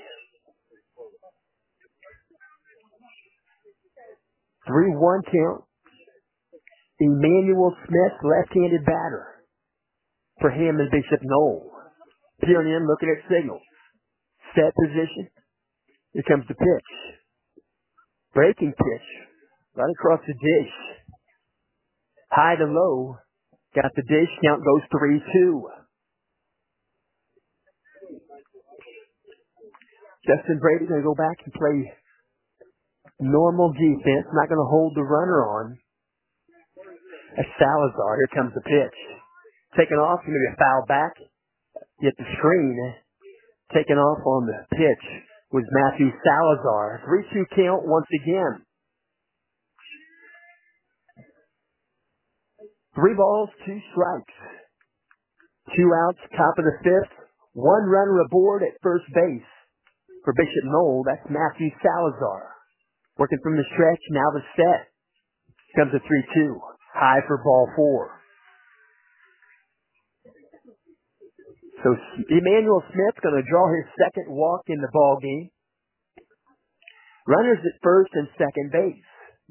3-1 count. Emmanuel Smith, left-handed batter for him and Bishop Knoll. Peering in, looking at signals. Set position. Here comes the pitch. Breaking pitch. Right across the dish. High to low. Got the dish. Count goes 3-2. Justin Brady going to go back and play normal defense. Not going to hold the runner on. That's Salazar. Here comes the pitch. Taken off. Going to be a foul back. Get the screen. Taken off on the pitch was Matthew Salazar. 3-2 count once again. 3 balls, 2 strikes. 2 outs, top of the 5th. 1 runner aboard at first base. For Bishop Knoll, that's Matthew Salazar. Working from the stretch, now the set. Comes a 3-2. High for ball 4. So Emmanuel Smith's going to draw his second walk in the ball game. Runners at first and second base.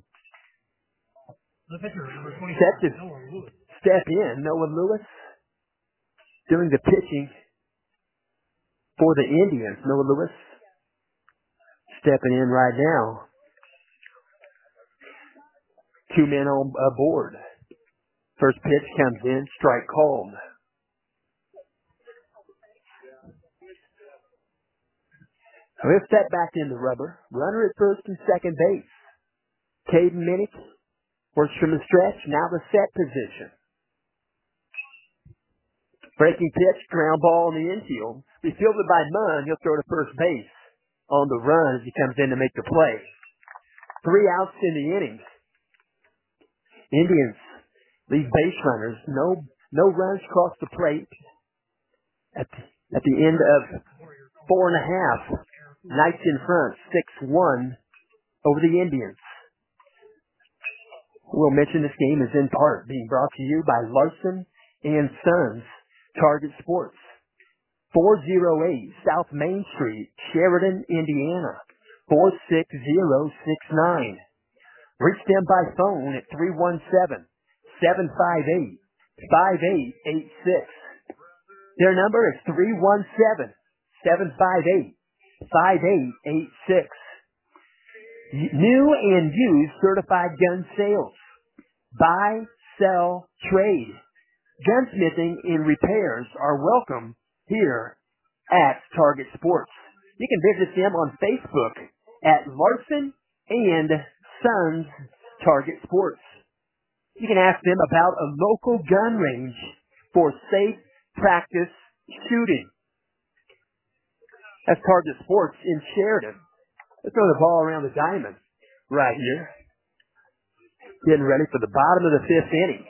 Set to step in, Noah Lewis doing the pitching for the Indians. Noah Lewis stepping in right now. 2 men on aboard. First pitch comes in, strike called. We'll step back in the rubber. Runner at first and second base. Caden Minnick works from the stretch, now the set position. Breaking pitch, ground ball in the infield. Be fielded by Munn. He'll throw to first base on the run as he comes in to make the play. 3 outs in the innings. Indians leave base runners. No runs across the plate at the end of 4.5. Knights in front, 6-1 over the Indians. We'll mention this game is in part being brought to you by Larson and Sons, Target Sports, 408 South Main Street, Sheridan, Indiana, 46069. Reach them by phone at 317-758-5886. Their number is 317-758-5886. New and used certified gun sales. Buy, sell, trade. Gunsmithing and repairs are welcome here at Target Sports. You can visit them on Facebook at Larson and Sons Target Sports. You can ask them about a local gun range for safe practice shooting. That's Target Sports in Sheridan. Let's throw the ball around the diamond right here. Getting ready for the bottom of the 5th inning.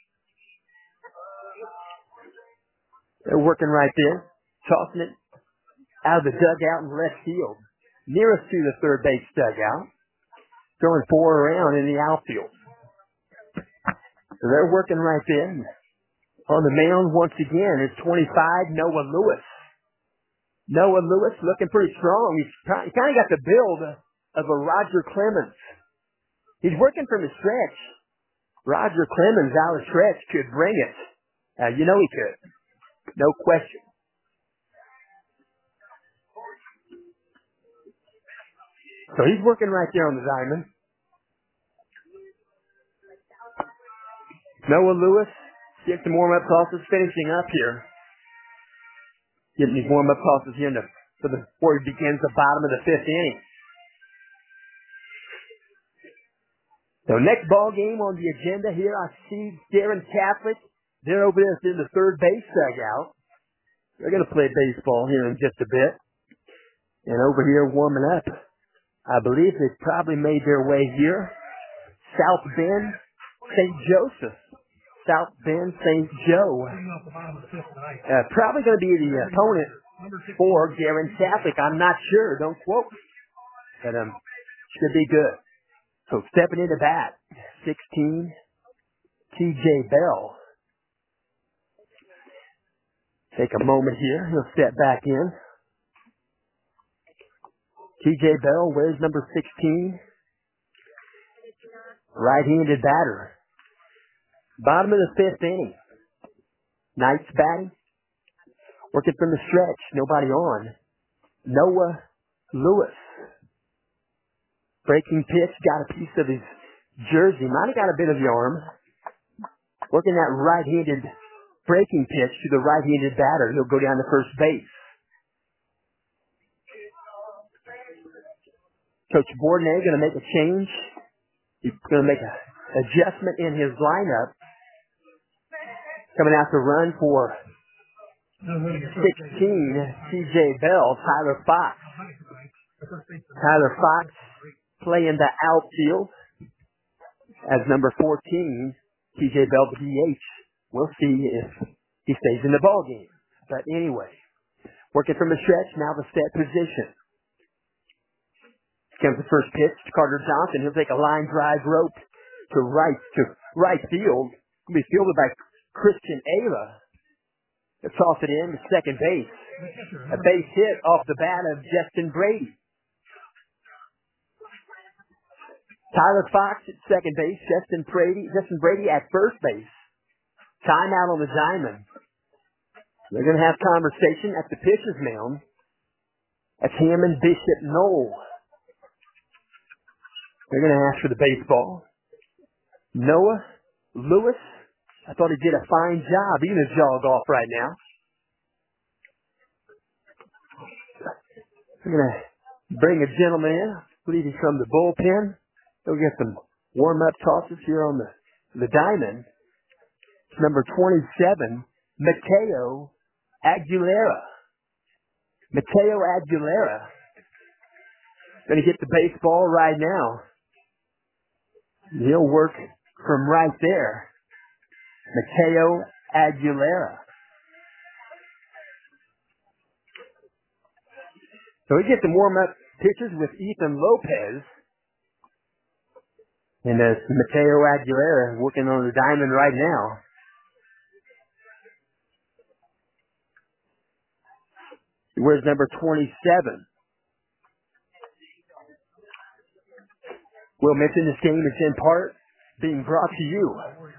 They're working right there, tossing it out of the dugout in left field, nearest to the third base dugout, throwing 4 around in the outfield. So they're working right there. On the mound once again is 25, Noah Lewis. Noah Lewis looking pretty strong. He's kind of got the build of a Roger Clemens. He's working from the stretch. Roger Clemens out of stretch could bring it. You know he could. No question. So he's working right there on the diamond. Noah Lewis gets some warm-up tosses, finishing up here. Getting these warm-up tosses here before he begins the bottom of the 5th inning. So next ball game on the agenda here, I see Darren Catholic. They're over there in the third base dugout. They're going to play baseball here in just a bit. And over here warming up, I believe they've probably made their way here. South Bend, St. Joseph. South Bend, St. Joe. Probably going to be the opponent for Darren Catholic. I'm not sure. Don't quote. But should be good. So stepping into bat, 16, TJ Bell. Take a moment here. He'll step back in. TJ Bell wears number 16. Right-handed batter. Bottom of the 5th inning. Knights batting. Working from the stretch. Nobody on. Noah Lewis. Breaking pitch. Got a piece of his jersey. Might have got a bit of the arm. Working that right-handed breaking pitch to the right-handed batter. He'll go down to first base. Coach Bourdonnais going to make a change. He's going to make an adjustment in his lineup. Coming out to run for 16, TJ Bell, Tyler Fox. Tyler Fox playing the outfield as number 14, TJ Bell, the DH. We'll see if he stays in the ball game. But anyway, working from the stretch, now the set position. Comes the first pitch to Carter Johnson. He'll take a line drive rope to right field. Will be fielded by Christian Ayla. He'll toss it in to second base. A base hit off the bat of Justin Brady. Tyler Fox at second base. Justin Brady at first base. Timeout on the diamond. They're going to have conversation at the pitcher's mound. That's Hammond, Bishop, Knoll. They're going to ask for the baseball. Noah Lewis. I thought he did a fine job. He's going to jog off right now. We're going to bring a gentleman in. I believe he's from the bullpen. He'll get some warm-up tosses here on the diamond. It's number 27, Mateo Aguilera. Mateo Aguilera. Going to get the baseball right now. He'll work from right there. Mateo Aguilera. So we get some warm-up pitches with Ethan Lopez. And Mateo Aguilera working on the diamond right now. Where's number 27? We'll mention this game is in part being brought to you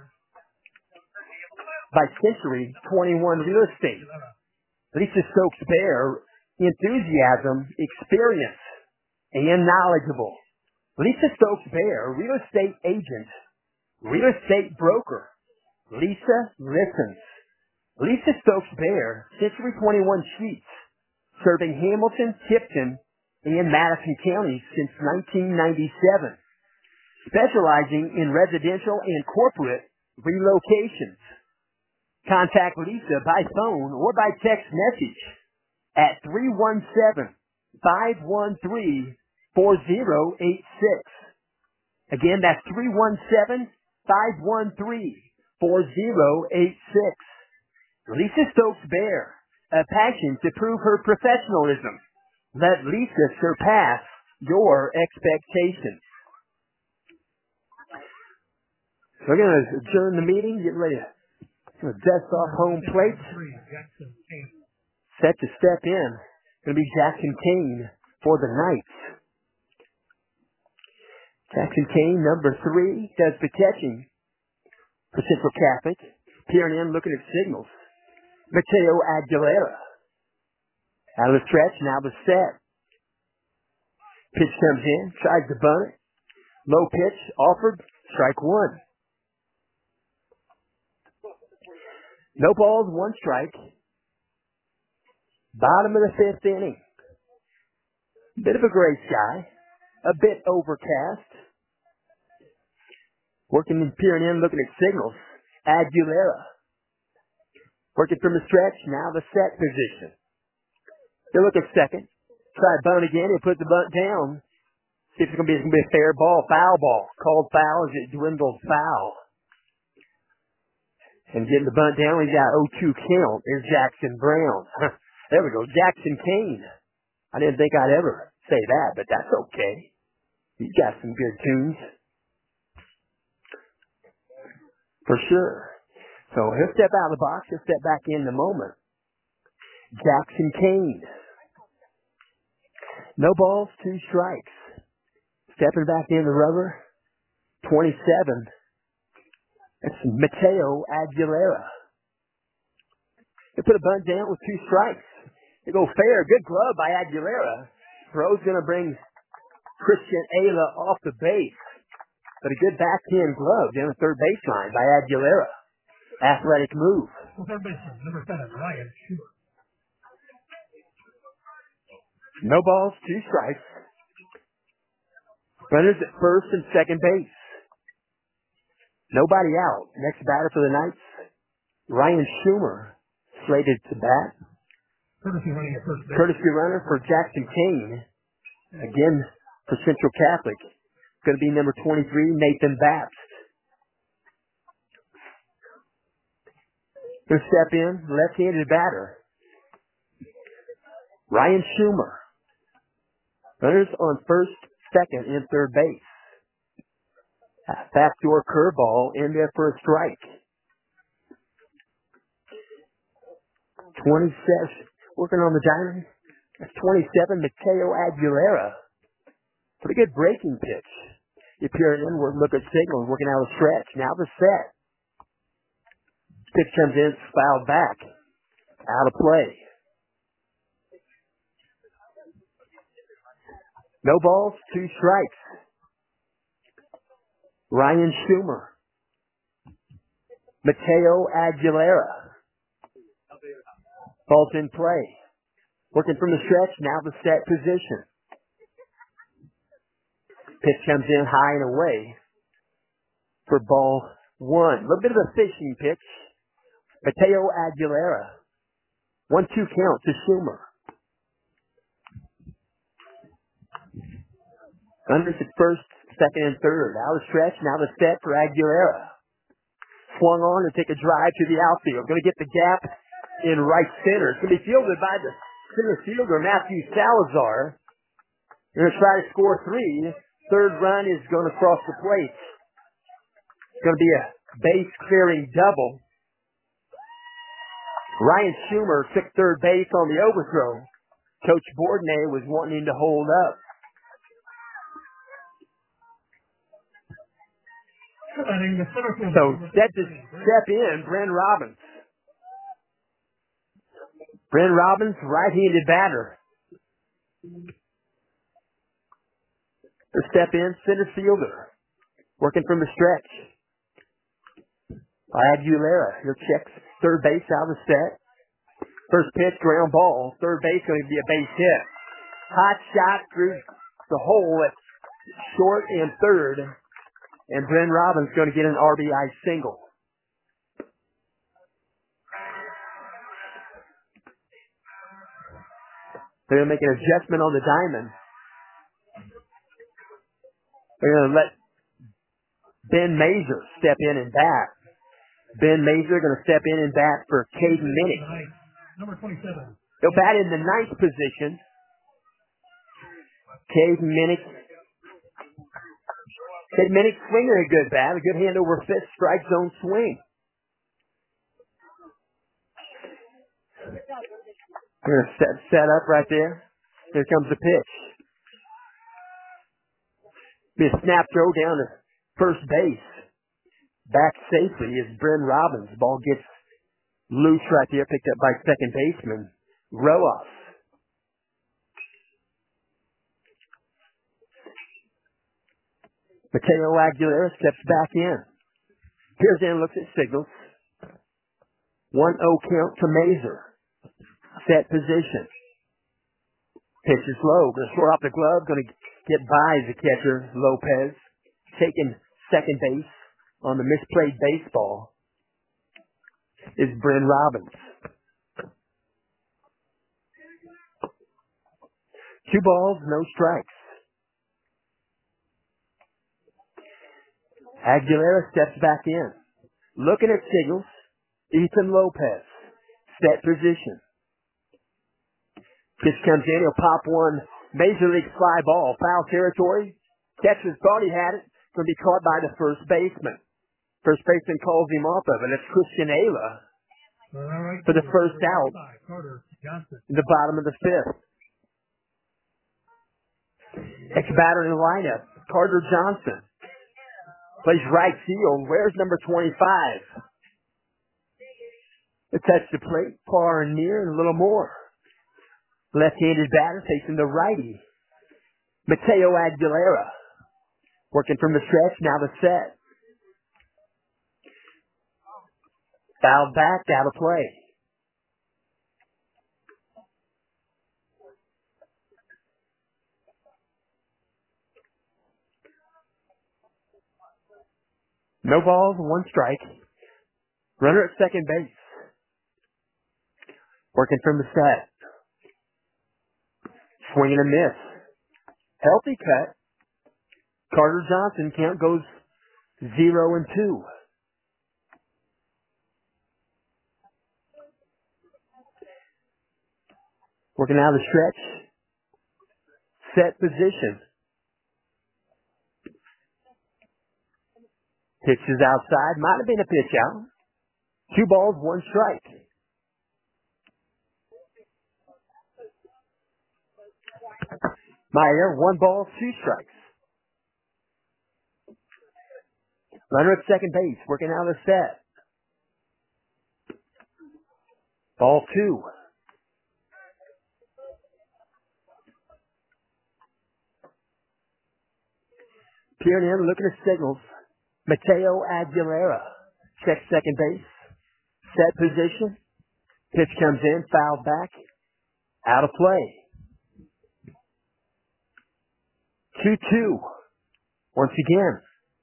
by Century 21 Real Estate. Lisa Stokes Bear, enthusiasm, experience, and knowledgeable. Lisa Stokes Bear, real estate agent, real estate broker. Lisa listens. Lisa Stokes Bear, Century 21 Suites, serving Hamilton, Tipton, and Madison counties since 1997. Specializing in residential and corporate relocations. Contact Lisa by phone or by text message at 317-513-4086. Again, that's 317-513-4086. Lisa Stokes Bear, a passion to prove her professionalism. Let Lisa surpass your expectations. We're going to adjourn the meeting, get ready to dust off home plate. Set to step in. Going to be Jackson Kane for the Knights. Jackson Kane, number 3, does the catching for Central Catholic. Peering in, looking at signals. Mateo Aguilera. Out of the stretch, now the set. Pitch comes in, tries to bunt it. Low pitch, offered, strike 1. No balls, 1 strike. Bottom of the 5th inning. Bit of a gray sky. A bit overcast. Working and peering in, looking at signals. Aguilera. Working from the stretch, now the set position. He'll look at second. Try to bunt again. He'll put the bunt down. See if it's going to be a fair ball. Foul ball. Called foul as it dwindles foul. And getting the bunt down, he's got 0-2 count. There's Jackson Brown. There we go. Jackson Kane. I didn't think I'd ever say that, but that's okay. He's got some good tunes. For sure. So he'll step out of the box. He'll step back in the moment. Jackson Kane. No balls, 2 strikes. Stepping back in the rubber. 27. That's Mateo Aguilera. They put a bunt down with 2 strikes. They go fair. Good glove by Aguilera. Throw's going to bring Christian Ayla off the base. But a good backhand glove down the third baseline by Aguilera. Athletic move. Third baseman, number 7, Ryan Schubert. No balls, 2 strikes. Runners at first and second base. Nobody out. Next batter for the Knights, Ryan Schumer, slated to bat. Courtesy running at first base. Courtesy runner for Jackson Kane. Again for Central Catholic. Going to be number 23, Nathan Babst. Going to step in, left-handed batter, Ryan Schumer. Runners on first, second, and third base. Backdoor curveball in there for a strike. 27, working on the diamond. That's 27, Mateo Aguilera. Pretty good breaking pitch. You peer in, look at signals, working out a stretch. Now the set. Pitch comes in, fouled back. Out of play. No balls, 2 strikes. Ryan Schumer. Mateo Aguilera. Ball's in play. Working from the stretch, now the set position. Pitch comes in high and away for ball 1. A little bit of a fishing pitch. Mateo Aguilera. 1-2 count to Schumer. Runners at first, second, and third. Out of stretch, now the set for Aguilera. Swung on to take a drive to the outfield. Going to get the gap in right center. It's going to be fielded by the center fielder, Matthew Salazar. They're going to try to score 3. Third run is going to cross the plate. It's going to be a base-clearing double. Ryan Schumer took third base on the overthrow. Coach Bourdonnais was wanting him to hold up. So set to step in, Bryn Robbins. Bryn Robbins, right-handed batter. To step in, center fielder. Working from the stretch. Aguilera, he'll check third base out of the set. First pitch, ground ball. Third base going to be a base hit. Hot shot through the hole at short and third. And Bryn Robbins going to get an RBI single. They're going to make an adjustment on the diamond. They're going to let Ben Mazer step in and bat. Ben Mazer going to step in and bat for Caden Minnick. Number 27. He'll bat in the 9th position. Caden Minnick. Caden Minnick swinging a good bat. A good hand over fist, strike zone swing. They're going to set up right there. Here comes the pitch. Be a snap throw down to first base. Back safely is Bryn Robbins. Ball gets loose right there, picked up by second baseman Rojas. Mateo Aguilera steps back in. Peers in, looks at signals. 1-0 count to Mazer. Set position. Pitch is low. Going to throw off the glove. Going to get by the catcher, Lopez. Taking second base on the misplayed baseball is Bryn Robbins. 2 balls, no strikes. Aguilera steps back in. Looking at signals, Ethan Lopez. Set position. Pitch comes in, he'll pop one Major League fly ball. Foul territory. Catcher thought he had it. Going to be caught by the first baseman. First baseman calls him off of it. It's Christian Ayla for the first out in the bottom of the 5th. Next batter in the lineup, Carter Johnson. Plays right field. Where's number 25? To touch the plate, far and near, and a little more. Left-handed batter facing the righty. Mateo Aguilera. Working from the stretch, now the set. Fouled back, out of play. No balls, one strike. Runner at second base. Working from the set. Swing and a miss. Healthy cut. Carter Johnson, count goes 0-2. Working out of the stretch. Set position. Pitch is outside. Might have been a pitch out. 2 balls, 1 strike. Meyer, 1 ball, 2 strikes. Runner at second base, working out of the set. Ball 2. Peering in, looking at signals. Mateo Aguilera, checks second base. Set position. Pitch comes in, fouled back. Out of play. 2-2. Once again.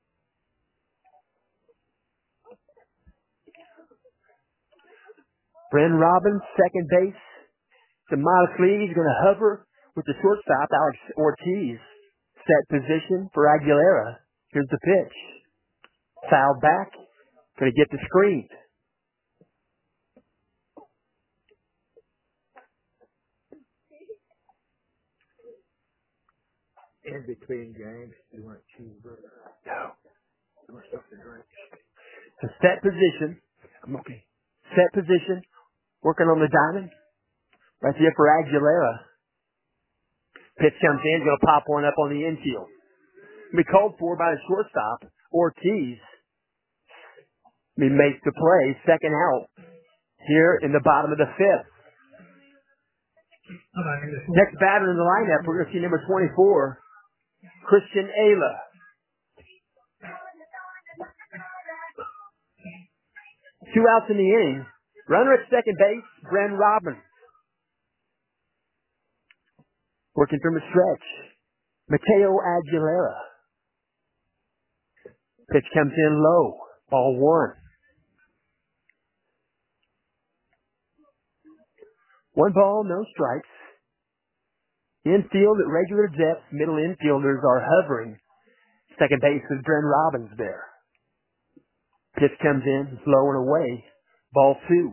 Bren Robbins, second base. To modest lead, he's going to hover with the shortstop, Alex Ortiz. Set position for Aguilera. Here's the pitch. Fouled back. Going to get the screen. In between games, you want cheeseburger? No. You want stuff to drink? So set position. I'm okay. Set position. Working on the diamond. Right there for Aguilera. Pitch comes in. Going to pop one up on the infield. Be called for by the shortstop, Ortiz. He makes the play. Second out. Here in the bottom of the 5th. Next batter in the lineup, we're going to see number 24, Christian Ayla. Two outs in the inning. Runner at second base, Bren Robbins. Working from the stretch, Mateo Aguilera. Pitch comes in low. Ball 1. 1 ball, no strikes. Infield at regular depth. Middle infielders are hovering. Second base is Bren Robbins there. Pitch comes in, low and away. Ball 2.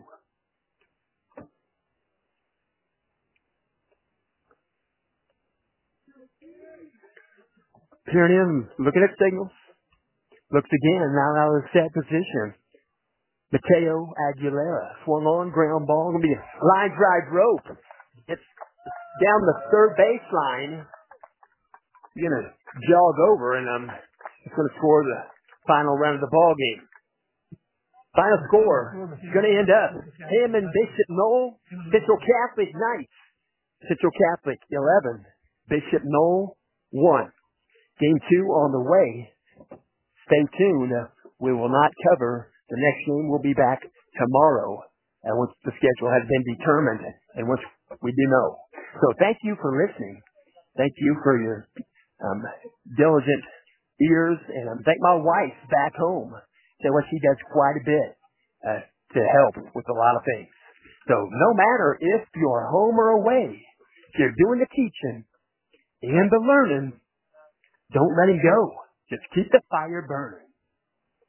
Peering in, looking at signals. Looks again, now out of the set position. Mateo Aguilera. Swung on, ground ball. Going to be a line drive rope. It's down the third baseline. He's going to jog over, and he's going to score the final round of the ball game. Final score is going to end up him and Bishop Knoll, Central Catholic Knights. Central Catholic 11, Bishop Knoll 1. Game 2 on the way. Stay tuned. We will not cover the next game. We'll be back tomorrow once the schedule has been determined and once we do know. So thank you for listening. Thank you for your diligent ears, and thank my wife back home. Tell what she does quite a bit to help with a lot of things. So no matter if you're home or away, if you're doing the teaching and the learning, don't let it go. Just keep the fire burning.